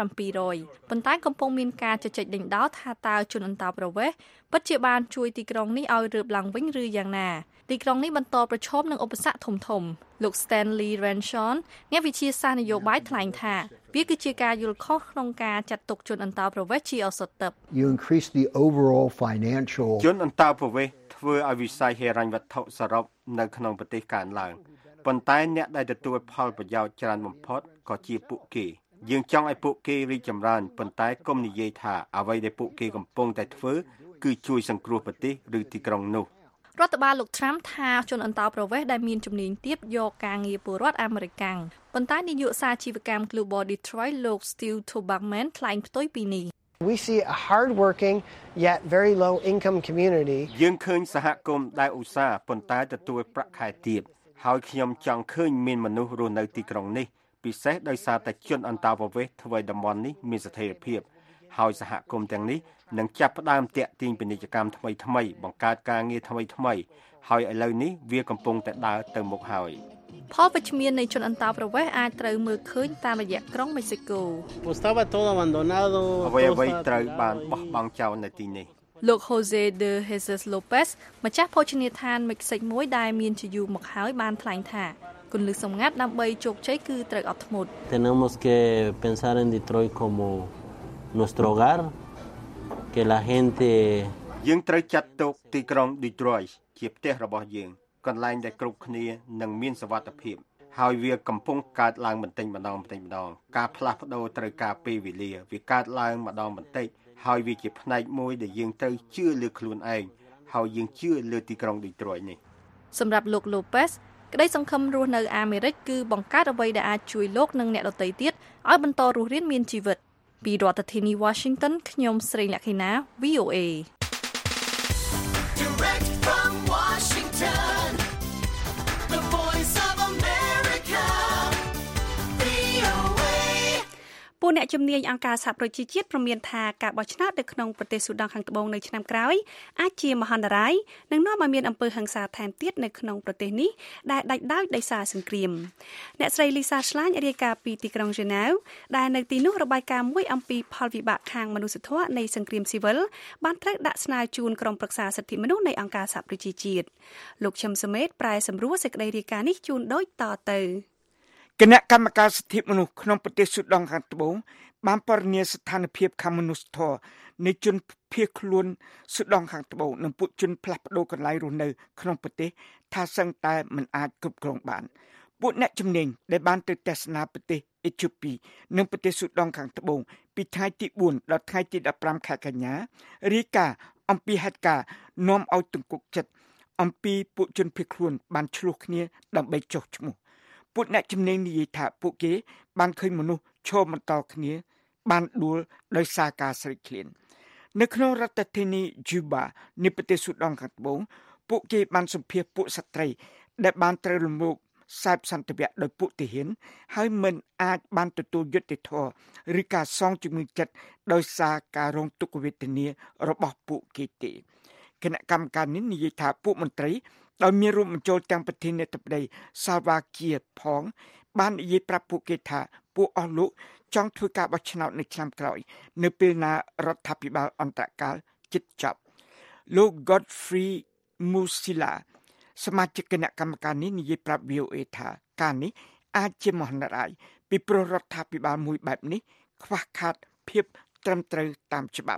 1,700 ប៉ុន្តែកំពុងមានការជជែកដេញដោលថាតើជនអន្តោប្រវេសន៍ពិតជាបានជួយទីក្រុងនេះឲ្យរើបឡើងវិញឬយ៉ាងណាទីក្រុងនេះបន្តប្រឈមនឹងឧបសគ្គធំៗលោក Stanley Ranchon អ្នកវិទ្យាសាស្ត្រនយោបាយថ្លែងថាវាគឺជាការយល់ខុសក្នុងការចាត់ទុកជនអន្តោប្រវេសន៍ជាឱសថទិព្វ You increase the overall financial ជនអន្តោប្រវេសន៍ធ្វើឲ្យវិស័យហិរញ្ញវត្ថុសរុបនៅក្នុងប្រទេសកើនឡើងប៉ុន្តែអ្នកដែលទទួលផលប្រយោជន៍ច្រើនបំផុតក៏ជាពួកគេយើងចង់ឲ្យពួកគេរីកចម្រើនប៉ុន្តែកុំនិយាយថាអ្វីដែលពួកគេកំពុងតែធ្វើគឺជួយសង្គ្រោះប្រទេសឬទីក្រុងនោះរដ្ឋបាលលោក Trump ថាជនអន្តោប្រវេសន៍ដែលមានជំនាញទាបយកការងារពលរដ្ឋអាមេរិកប៉ុន្តែនាយកសាជីវកម្ម Global Detroit លោក Steve Tuberman ថ្លែងផ្ទុយពីនេះ We see a hard-working yet very low-income community. យើងឃើញសហគមន៍ដែលឧស្សាហ៍ប៉ុន្តែទទួលប្រាក់ខែទាបហើយខ្ញុំចង់ឃើញមានមនុស្សរស់នៅទីក្រុងនេះពិសេសដោយសារតែជនអន្តោប្រវេសន៍ធ្វើឲ្យតំបន់នេះមានស្ថិរភាពហើយសហគមន៍ទាំងនេះនឹងចាប់ផ្ដើមទាក់ទាញពាណិជ្ជកម្មថ្មីៗបង្កើតការងារថ្មីៗហើយឥឡូវនេះវាកំពុងតែដើរទៅមុខហើយផលវិជ្ជមាននៃជនអន្តោប្រវេសន៍អាចត្រូវមើលឃើញតាមរយៈក្រុងមេស៊ីកូអ្វីត្រូវបានបោះបង់ចោលនៅទីនេះលោក Jose de Jesus Lopez ម្ចាស់ភោជនីយដ្ឋាន Mexico មួយដែលមានជាយូរមកហើយបានថ្លែងថាគន្លឹះសម្ងាត់ដើម្បីជោគជ័យគឺត្រូវអត់ធ្មត់ Tenemos que pensar en Detroit como nuestro hogar que la gente យើងត្រូវចាត់ទុកទីក្រុង Detroit ជាផ្ទះរបស់យើងកន្លែងដែលគ្រប់គ្នានឹងមានសុវត្ថិភាពហើយវាកំពុងកើតឡើងបន្តិចម្ដងការផ្លាស់ប្ដូរត្រូវការពេលវេលាវាកើតឡើងម្ដងបន្តិចហើយវាជាផ្នែកមួយដែលយើងត្រូវជឿលើខ្លួនឯងហើយយើងជឿលើទីក្រុង Detroit នេះសម្រាប់លោក Lopez ក្តីសង្ឃឹមរស់នៅអាមេរិកគឺបង្កើតអ្វីដែលអាចជួយលោកនិងអ្នកដទៃទៀតឲ្យបន្តរស់រានមានជីវិតពីរដ្ឋធានី Washington ខ្ញុំស្រីលក្ខិណា VOA Direct from Washington The Voice of America VOA ពួកអ្នកជំនាញអង្គការសហប្រជាជាតិព្រមានថាការបោះឆ្នោតនៅក្នុងប្រទេសស៊ូដង់ខាងត្បូងនៅឆ្នាំក្រោយអាចជាមហន្តរាយនិងនាំឲ្យមានអំពើហិង្សាថែមទៀតនៅក្នុងប្រទេសនេះដែលដាច់ដោចដោយសារសង្គ្រាមអ្នកស្រី Lisa Schlein រាយការណ៍ពីទីក្រុង Geneva ដែលនៅទីនោះរបាយការណ៍មួយអំពីផលវិបាកខាងមនុស្សធម៌នៃសង្គ្រាមស៊ីវិលបានត្រូវដាក់ស្នើជូនក្រុមប្រឹក្សាសិទ្ធិមនុស្សនៃអង្គការសហប្រជាជាតិលោកឈឹមសមេតប្រែសម្រួលសេចក្តីរាយការណ៍នេះជូនដូចតទៅគណៈកម្មការសិទ្ធិមនុស្សក្នុងប្រទេសស៊ូដង់ខាងត្បូងបានពណ៌នាស្ថានភាពខាងមនុស្សធម៌នៃជនភៀសខ្លួនស៊ូដង់ខាងត្បូងនិងពួកជនផ្លាស់ប្ដូរកន្លែងរស់នៅក្នុងប្រទេសថាសឹងតែមិនអាចគ្រប់គ្រងបានពួកអ្នកជំនាញដែលបានទៅទស្សនាប្រទេសអេត្យូពីនិងប្រទេសស៊ូដង់ខាងត្បូងពីថ្ងៃទី4ដល់ថ្ងៃទី15ខែកញ្ញារាយការណ៍អំពីហេតុការណ៍នាំឲ្យទង្គុកចិត្តអំពីពួកជនភៀសខ្លួនបានឆ្លោះគ្នាដើម្បីចុះឈ្មោះពួកអ្នកជំនាញនិយាយថាពួកគេបានឃើញមនុស្សឈរបន្តគ្នាបានដួលដោយសារការស្រេកឃ្លាននៅក្នុងរដ្ឋធានី Juba នៃប្រទេសស៊ូដង់ខាងត្បូងពួកគេបានសម្ភាសពួកស្ត្រីដែលបានត្រូវលំលោកខ្សែសន្តិវៈដោយពួកទាហានហើយមិនអាចបានទទួលយុត្តិធម៌ឬការសងជំងឺចិត្តដោយសារការរងទុក្ខវេទនារបស់ពួកគេទេគណៈកម្មការនេះនិយាយថាពួកមន្ត្រីដោយមានរួមបញ្ចូលទាំងប្រធានាធិបតីសាវ៉ាគៀផងបាននិយាយប្រាប់ពួកគេថាពួកអស់លោកចង់ធ្វើការបោះឆ្នោតនៅឆ្នាំក្រោយនៅពេលណារដ្ឋាភិបាលអន្តរកាលជិតចប់លោក Godfrey Musila សមាជិកគណៈកម្មការនេះនិយាយប្រាប់ VOA ថាការនេះអាចជាមហន្តរាយពីព្រោះរដ្ឋាភិបាលមួយបែបនេះខ្វះខាតភាពត្រឹមត្រូវតាមច្បាប់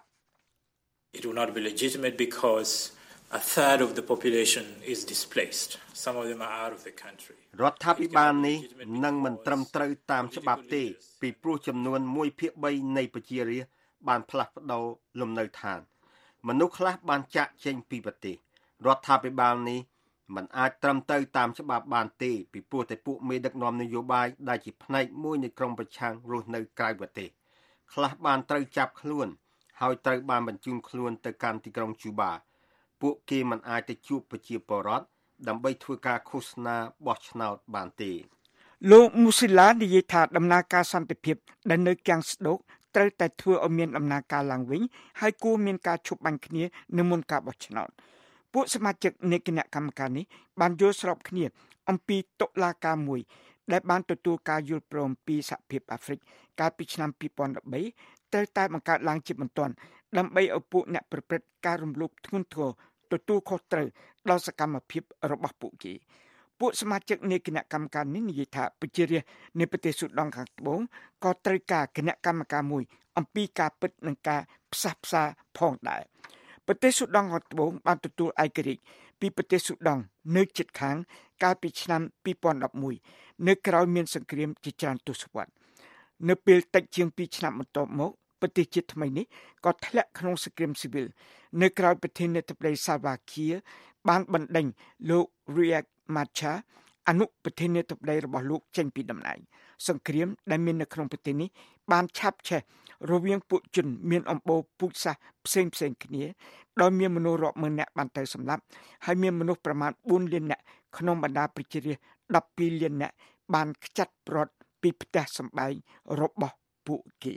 It will not be legitimate because a third of the population is displaced. Some of them are out of the country. រដ្ឋាភិបាលនេះនឹងមិនត្រឹមត្រូវតាមច្បាប់ទេពីព្រោះចំនួន 1/3 នៃប្រជារាស្ត្របានផ្លាស់ប្ដូរលំនៅឋានមនុស្សខ្លះបានចាកចេញពីប្រទេសរដ្ឋាភិបាលនេះมันអាចត្រឹមទៅតាមច្បាប់បានទេពីព្រោះតែពួកមេដឹកនាំនយោបាយដែលជាផ្នែកមួយនៃក្រុមប្រឆាំងរស់នៅក្រៅប្រទេសខ្លះបានត្រូវចាប់ខ្លួនហើយត្រូវបានបញ្ជូនខ្លួនទៅកាន់ទីក្រុងជូបាពួកគេមិនអាចទៅជួបប្រជាពលរដ្ឋដើម្បីធ្វើការឃោសនាបោះឆ្នោតបានទេលោកមូស៊ីឡានិយាយថាដំណើរការសន្តិភាពដែលនៅកាំងស្ដុកត្រូវតែធ្វើឲ្យមានដំណើរការឡើងវិញហើយគួរមានការឈប់បាញ់គ្នានៅមុនការបោះឆ្នោតពួកសមាជិកនៃគណៈកម្មការនេះបានយល់ស្របគ្នាអំពីតុលាការមួយដែលបានទទួលការយល់ព្រមពីសហភាពអាហ្វ្រិកកាលពីឆ្នាំ2013ត្រូវតែបង្កើតឡើងជាបន្ទាន់ដើម្បីឲ្យពួកអ្នកប្រព្រឹត្តការរំលោភធ្ងន់ធ្ងរទទួលខុសត្រូវដល់សកម្មភាពរបស់ពួកគេពួកសមាជិកនៃគណៈកម្មការនេះនិយាយថាប្រជារាស្ត្រនៃប្រទេសស៊ូដង់ខាងត្បូងក៏ត្រូវការគណៈកម្មការមួយអំពីការពិតនិងការផ្សះផ្សាផងដែរប្រទេសស៊ូដង់ខាងត្បូងបានទទួលឯករាជ្យពីប្រទេសស៊ូដង់នៅជិតខាងកាលពីឆ្នាំ2011នៅក្រោយមានសង្គ្រាមជាច្រើនទសវត្សរ៍នៅពេលតិចជាង2ឆ្នាំបន្ទាប់មកប្រទេសជាតិថ្មីនេះក៏ធ្លាក់ក្នុងសង្គ្រាមស៊ីវិលនៅក្រោយប្រធានាធិបតី Salva Kiir បានបណ្ដេញលោក Riek Machar អនុប្រធានាធិបតីរបស់លោកចេញពីតំណែងសង្គ្រាមដែលមាននៅក្នុងប្រទេសនេះបានឆាបឆេះរវាងពួកជនមានអំបូរពូជសាសន៍ផ្សេងៗគ្នាដោយមានមនុស្សរាប់ម៉ឺននាក់បានទៅសម្លាប់ហើយមានមនុស្សប្រមាណ4លាននាក់ក្នុងបណ្ដាប្រជារាស្ត្រ12លាននាក់បានខ្ចាត់ព្រ័ត្រពីផ្ទះសម្បែងរបស់ពួកគេ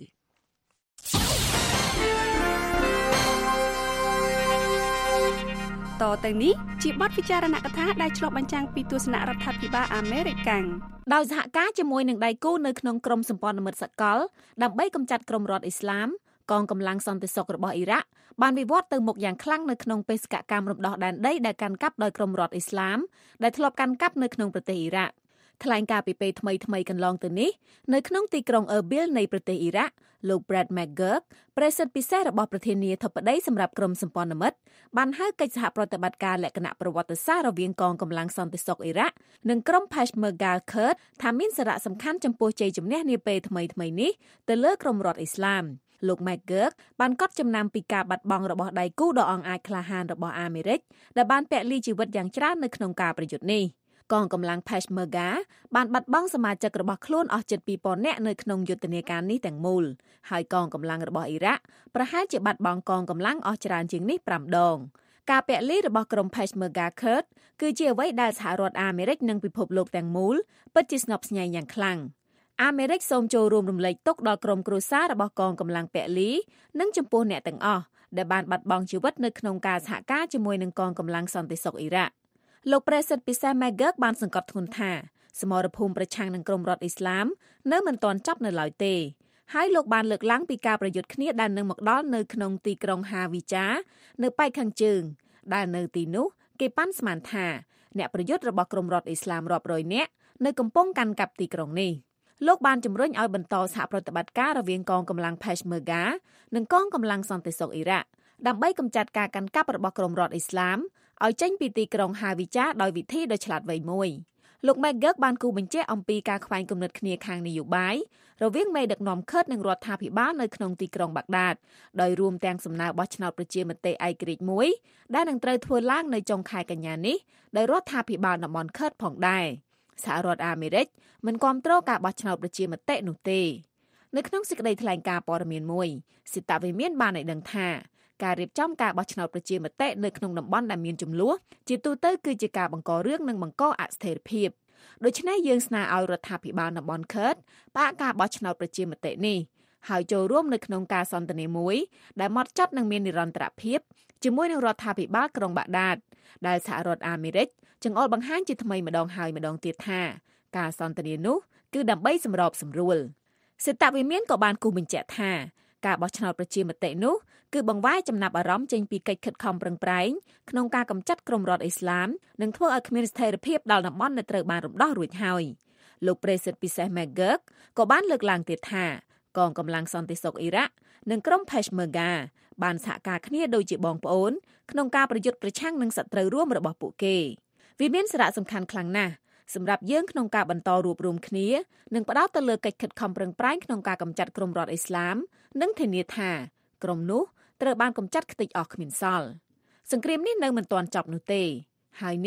តទៅនេះជាបទពិចារណកថាដែលឆ្លុះបញ្ចាំងពីទស្សនៈរដ្ឋាភិបាលអាមេរិកដោយសហការជាមួយនឹងដៃគូនៅក្នុងក្រមសម្ព័ន្ធមិត្តសកលដើម្បីកម្ចាត់ក្រុមរដ្ឋអ៊ីស្លាមកងកម្លាំងសន្តិសុខរបស់អ៊ីរ៉ាក់បានវិវត្តទៅមុខយ៉ាងខ្លាំងនៅក្នុងបេសកកម្មរំដោះដែនដីដែលកាន់កាប់ដោយក្រុមរដ្ឋអ៊ីស្លាមដែលធ្លាប់កាន់កាប់នៅក្នុងប្រទេសអ៊ីរ៉ាក់ថ្លែងការពីពេលថ្មីកន្លងទៅនេះនៅក្នុងទីក្រុងអឺប៊ីលនៃប្រទេសអ៊ីរ៉ាក់លោក Brad McGurk ប្រធានពិសេសរបស់ប្រធានាធិបតីសម្រាប់ក្រមសម្ព័ន្ធមិត្តបានហៅកិច្ចសហប្រតិបត្តិការលក្ខណៈប្រវត្តិសាស្ត្ររវាងកងកម្លាំងសន្តិសុខអ៊ីរ៉ាក់និងក្រុម Peshmerga Kurd ថាមានសារៈសំខាន់ចំពោះជ័យជំនះនាពេលថ្មីនេះទៅលើក្រុមរដ្ឋអ៊ីស្លាមលោក McGurk បានកត់ចំណាំពីការបាត់បង់របស់ដៃគូដ៏អង់អាចក្លាហានរបស់អាមេរិកដែលបានពលីជីវិតយ៉ាងច្រើននៅក្នុងការប្រយុទ្ធនេះកងកម្លាំង Peshmerga បានបាត់បង់សមាជិករបស់ខ្លួនអស់ជិត 2000 នាក់នៅក្នុងយុទ្ធនាការនេះទាំងមូលហើយកងកម្លាំងរបស់អ៊ីរ៉ាក់ប្រហែលជាបាត់បង់កងកម្លាំងអស់ច្រើនជាងនេះ5ដងការពលីរបស់ក្រុម Peshmerga Kurd គឺជាអ្វីដែលសហរដ្ឋអាមេរិកនិងពិភពលោកទាំងមូលពិតជាស្ញប់ស្ញែងយ៉ាងខ្លាំងអាមេរិកសូមចូលរួមរំលែកទុក្ខដល់ក្រុមគ្រួសាររបស់កងកម្លាំងពលីនិងចំពោះអ្នកទាំងអស់ដែលបានបាត់បង់ជីវិតនៅក្នុងការសហការជាមួយនឹងកងកម្លាំងសន្តិសុខអ៊ីរ៉ាក់លោកប្រេសិតពិសេស McGurk បានសង្កត់ធ្ងន់ថាសមរភូមិប្រឆាំងនឹងក្រុមរដ្ឋអ៊ីស្លាមនៅមិនទាន់ចប់នៅឡើយទេហើយលោកបានលើកឡើងពីការប្រយុទ្ធគ្នាដែលនឹងមកដល់នៅក្នុងទីក្រុងហាវីចានៅប៉ែកខាងជើងដែលនៅទីនោះគេប៉ាន់ស្មានថាអ្នកប្រយុទ្ធរបស់ក្រុមរដ្ឋអ៊ីស្លាមរាប់រយនាក់នៅកំពុងកាន់កាប់ទីក្រុងនេះលោកបានជំរុញឲ្យបន្តសហប្រតិបត្តិការរវាងកងកម្លាំង Peshmerga និងកងកម្លាំងសន្តិសុខអ៊ីរ៉ាក់ដើម្បីកម្ចាត់ការកាន់កាប់របស់ក្រុមរដ្ឋអ៊ីស្លាមឲ្យចេញពីទីក្រុងហាវីចាដោយវិធីដ៏ឆ្លាតវៃមួយលោក McGurk បានគូបញ្ជាក់អំពីការខ្វែងគំនិតគ្នាខាងនយោបាយរវាងមេដឹកនាំខឺតនិងរដ្ឋាភិបាលនៅក្នុងទីក្រុងបាក់ដាតដោយរួមទាំងសំណើបោះឆ្នោតប្រជាមតិឯករាជ្យមួយដែលនឹងត្រូវធ្វើឡើងនៅចុងខែកញ្ញានេះដោយរដ្ឋាភិបាលតំបន់ខឺតផងដែរសហរដ្ឋអាមេរិកមិនគាំទ្រការបោះឆ្នោតប្រជាមតិនោះទេនៅក្នុងសេចក្តីថ្លែងការណ៍ព័ត៌មានមួយសិតវិមានបានឲ្យដឹងថាការរៀបចំការបោះឆ្នោតប្រជាមតិនៅក្នុងតំបន់ដែលមានជម្លោះជាទូទៅគឺជាការបង្ករឿងនិងបង្កអស្ថិរភាពដូច្នេះយើងស្នើឲ្យរដ្ឋាភិបាលតំបន់ខឺតផ្អាកការបោះឆ្នោតប្រជាមតិនេះហើយចូលរួមនៅក្នុងការសន្ទនាមួយដែលហ្មត់ចត់និងមាននិរន្តរភាពជាមួយនឹងរដ្ឋាភិបាលក្រុងបាក់ដាតដែលសហរដ្ឋអាមេរិកចង្អុលបង្ហាញជាថ្មីម្ដងហើយម្ដងទៀតថាការសន្ទនានោះគឺដើម្បីសម្របសម្រួលសេតវិមានក៏បានគូសបញ្ជាក់ថាការបោះឆ្នោតប្រជាមតិនោះគឺបង្វែរចំណាប់អារម្មណ៍ចេញពីកិច្ចខិតខំប្រឹងប្រែងក្នុងការកម្ចាត់ក្រុមរដ្ឋអ៊ីស្លាមនិងធ្វើឲ្យគ្មានស្ថិរភាពដល់តំបន់ដែលត្រូវបានរំដោះរួចហើយលោកប្រេសិតពិសេស McGurk ក៏បានលើកឡើងទៀតថាកងកម្លាំងសន្តិសុខអ៊ីរ៉ាក់និងក្រុម Peshmerga បានសហការគ្នាដូចជាបងប្អូនក្នុងការប្រយុទ្ធប្រឆាំងនឹងសត្រូវរួមរបស់ពួកគេវាមានសារៈសំខាន់ខ្លាំងណាស់សម្រាប់យើងក្នុងការបន្តរួបរวมគ្នានិងផ្ដោតទៅលើកិច្ចខិតខំប្រឹងប្រែងក្នុងការកម្ចាត់ក្រុមរដ្ឋអ៊ីស្លាមនិងធានាថាក្រុមនោះត្រូវបានកម្ចាត់ខ្ទេចអស់គ្មានសល់សង្គ្រាមនេះនៅមិនទាន់ចប់នោះទេហើយនេះ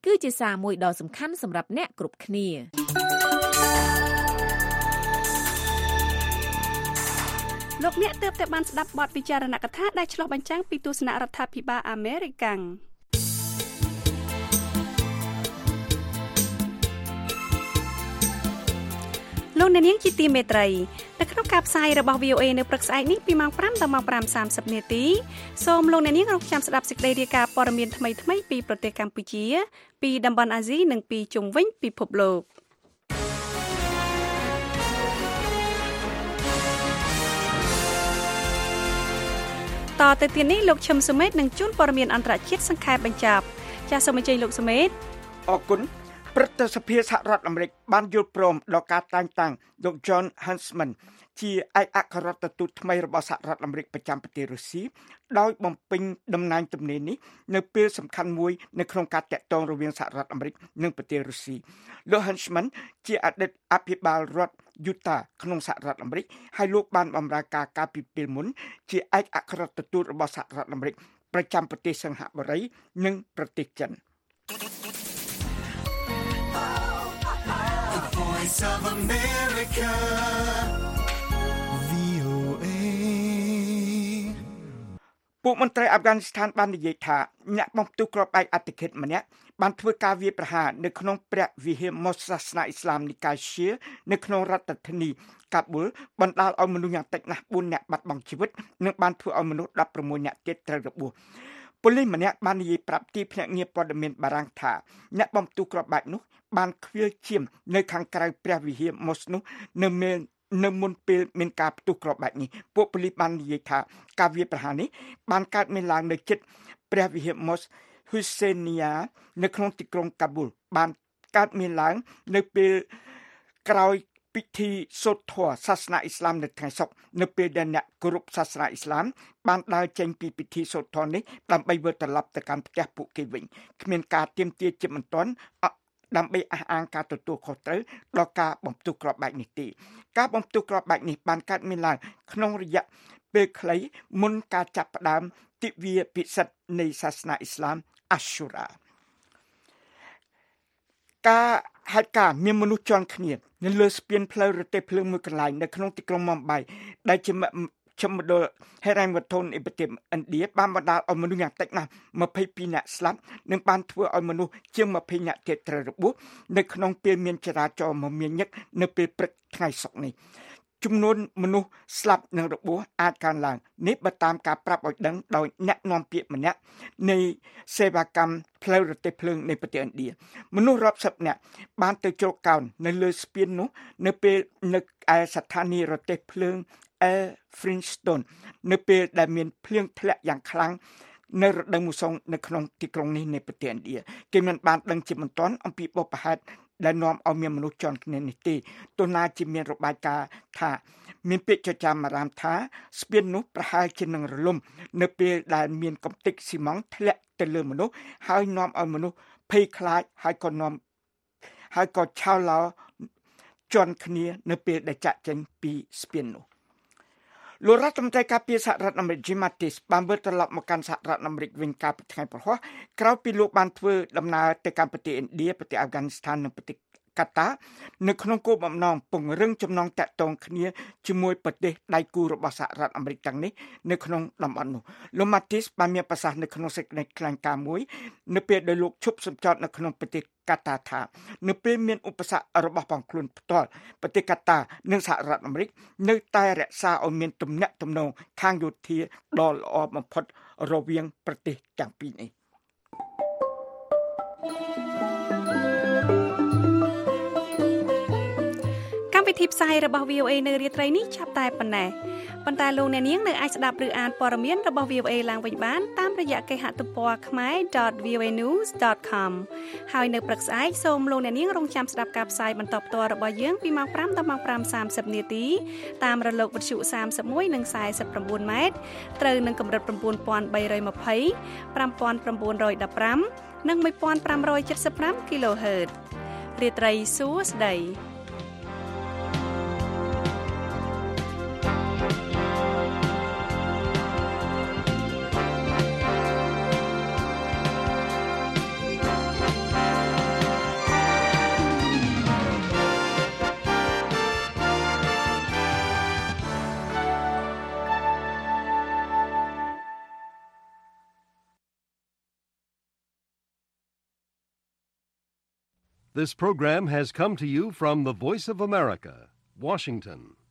គឺជាសារមួយដ៏សំខាន់សម្រាប់អ្នកគ្រប់គ្នាលោកអ្នកទើបតែបានស្ដាប់បទពិចារណកថាដែលឆ្លុះបញ្ចាំងពីទស្សនៈរដ្ឋាភិបាលអាមេរិកលោកអ្នកនាងជាទីមេត្រីនៅក្នុងការផ្សាយរបស់ VOA នៅព្រឹកស្អែកនេះពីម៉ោង 5 ដល់ម៉ោង 5:30 នាទីសូមលោកអ្នកនាងរងចាំស្ដាប់សេចក្តីរាយការណ៍ព័ត៌មានថ្មីៗពីប្រទេសកម្ពុជាពីតំបន់អាស៊ីនិងពីជុំវិញពិភពលោកតទៅទៀតនេះលោកឈឹមសុមេតនឹងជូនព័ត៌មានអន្តរជាតិសង្ខេបបញ្ចប់ចាសសូមអញ្ជើញលោកសុមេតអរគុណព្រឹទ្ធសភាសហរដ្ឋអាមេរិកបានយល់ព្រមដល់ការតែងតាំងលោក John Huntsman ជាឯកអគ្គរដ្ឋទូតថ្មីរបស់សហរដ្ឋអាមេរិកប្រចាំប្រទេសរុស្ស៊ីដោយបំពេញតំណែងទំនេរនេះនៅពេលសំខាន់មួយនៅក្នុងការតាក់ទងរវាងសហរដ្ឋអាមេរិកនិងប្រទេសរុស្ស៊ីលោក Huntsman ជាអតីតអភិបាលរដ្ឋ Utah ក្នុងសហរដ្ឋអាមេរិកហើយលោកបានបម្រើការកាលពីពេលមុនជាឯកអគ្គរដ្ឋទូតរបស់សហរដ្ឋអាមេរិកប្រចាំប្រទេសសិង្ហបុរីនិងប្រទេសចិន Voice of America VOA ពួកមន្ត្រីអាហ្វហ្គានីស្ថានបាននិយាយថាអ្នកបំផ្ទុះគ្រាប់បែកអតិឃាតម្នាក់បានធ្វើការវាយប្រហារនៅក្នុងព្រះវិហារមូសសាសនាអ៊ីស្លាមនីកាយឈៀនៅក្នុងរដ្ឋធានីកាប៊ុលបណ្ដាលឲ្យមនុស្សយ៉ាងតិចណាស់4នាក់បាត់បង់ជីវិតនិងបានធ្វើឲ្យមនុស្ស16នាក់ទៀតត្រូវរបួសប៉ូលីសម្នាក់បាននិយាយប្រាប់ទីភ្នាក់ងារព័ត៌មានបារាំងថាអ្នកបំផ្ទុះគ្រាប់បែកនោះបានខ្វៀលឈាមនៅខាងក្រៅព្រះវិហារមូសនោះនៅមុនពេលមានការផ្ទុះគ្រាប់បែកនេះពួកប៉ូលីសបាននិយាយថាការវាយប្រហារនេះបានកើតមានឡើងនៅជិតព្រះវិហារមូសហ៊ូសេនីយ៉ានៅក្នុងទីក្រុងកាប៊ុលបានកើតមានឡើងនៅពេលក្រោយពិធីសូត្រធម៌សាសនាអ៊ីស្លាមនៅថ្ងៃសុក្រនៅពេលដែលអ្នកគោរពសាសនាអ៊ីស្លាមបានដើរចេញពីពិធីសូត្រធម៌នេះដើម្បីវិលត្រឡប់ទៅកាន់ផ្ទះពួកគេវិញគ្មានការទាមទារជាបន្ទាន់ដើម្បីអះអាងការទទួលខុសត្រូវដល់ការបំផ្ទុះគ្រាប់បែកនេះទេការបំផ្ទុះគ្រាប់បែកនេះបានកើតមានឡើងក្នុងរយៈពេលខ្លីមុនការចាប់ផ្ដើមទិវាពិសិដ្ឋនៃសាសនាអ៊ីស្លាមអាស៊ូរ៉ាការហេតុការណ៍មានមនុស្សជាន់គ្នានៅលើស្ពានផ្លូវរទេះភ្លើងមួយកន្លែងនៅក្នុងទីក្រុងមុំបៃដែលជាមណ្ឌលហេរ៉ាញ់វត្ថុនៃប្រទេសឥណ្ឌាបានបណ្ដាលឲ្យមនុស្សយ៉ាងតិចណាស់22នាក់ស្លាប់និងបានធ្វើឲ្យមនុស្សជាង20នាក់ទៀតត្រូវរបួសនៅក្នុងពេលមានចរាចរណ៍មមាញឹកនៅពេលព្រឹកថ្ងៃសុក្រនេះចំនួនមនុស្សស្លាប់និងរបួសអាចកើនឡើងនេះបើតាមការប្រាប់ឲ្យដឹងដោយអ្នកនាំពាក្យម្នាក់នៃសេវាកម្មផ្លូវរទេះភ្លើងនៃប្រទេសឥណ្ឌាមនុស្សរាប់សិបនាក់បានទៅជ្រកកោននៅលើស្ពាននោះនៅពេលនៅឯស្ថានីយ៍រទេះភ្លើងFlintstone នៅពេលដែលមានភ្លៀងធ្លាក់យ៉ាងខ្លាំងនៅរដូវមូសុងនៅក្នុងទីក្រុងនេះនៃប្រទេសឥណ្ឌាគេមិនបានដឹងជាបន្ទាន់អំពីបុព្វហេតុដែលនាំឲ្យមានមនុស្សជាន់គ្នានេះទេទោះណាជាមានរបាយការណ៍ថាមានពាក្យចចាមអារាមថាស្ពាននោះប្រហែលជានឹងរលំនៅពេលដែលមានកំទេចស៊ីម៉ង់ធ្លាក់ទៅលើមនុស្សហើយនាំឲ្យមនុស្សភ័យខ្លាចហើយក៏ឆោឡោជាន់គ្នានៅពេលដែលចាក់ចេញពីស្ពាននោះលោករដ្ឋមន្ត្រីការពារសហរដ្ឋអាមេរិក Jim Mattis បានវិលត្រឡប់មកកាន់សហរដ្ឋអាមេរិកវិញកាលពីថ្ងៃព្រហស្បតិ៍ក្រោយពីលោកបានធ្វើដំណើរទៅកាន់ប្រទេសឥណ្ឌាប្រទេសអាហ្វហ្គានីស្ថាននិងប្រទេសកាតានៅក្នុងគោលបំណងពង្រឹងចំណងតាក់ទងគ្នាជាមួយប្រទេសដៃគូរបស់សហរដ្ឋអាមេរិកទាំងនេះនៅក្នុងតំបន់នោះលោក Mattis បានមានប្រសាសន៍នៅក្នុងសេចក្តីថ្លែងការណ៍មួយនៅពេលដែលលោកឈប់សម្ចតនៅក្នុងប្រទេសកាតាថានៅពេលមានឧបសគ្គរបស់ផងខ្លួនផ្ទាល់ប្រទេសកាតានិងសហរដ្ឋអាមេរិកនៅតែរក្សាឲ្យមានទំនាក់ទំនងខាងយោធាដ៏ល្អបំផុតរវាងប្រទេសទាំងពីរនេះវិធីផ្សាយរបស់ VOA នៅរាត្រីនេះចាប់តែប៉ុណ្ណេះប៉ុន្តែលោកអ្នកនាងនៅអាចស្ដាប់ឬអានព័ត៌មានរបស់ VOA ឡើងវិញបានតាមរយៈគេហទំព័រ khmer.voanews.com ហើយនៅព្រឹកស្អែកសូមលោកអ្នកនាងរងចាំស្ដាប់ការផ្សាយបន្តផ្ទាល់របស់យើងពីម៉ោង 5 ដល់ម៉ោង 5:30 នាទីតាមរលកវិទ្យុ31និង49ម៉ែត្រត្រូវនឹងកម្រិត 9320 5915 និង 1575 kHz រាត្រីសួស្ដី This program has come to you from the Voice of America, Washington.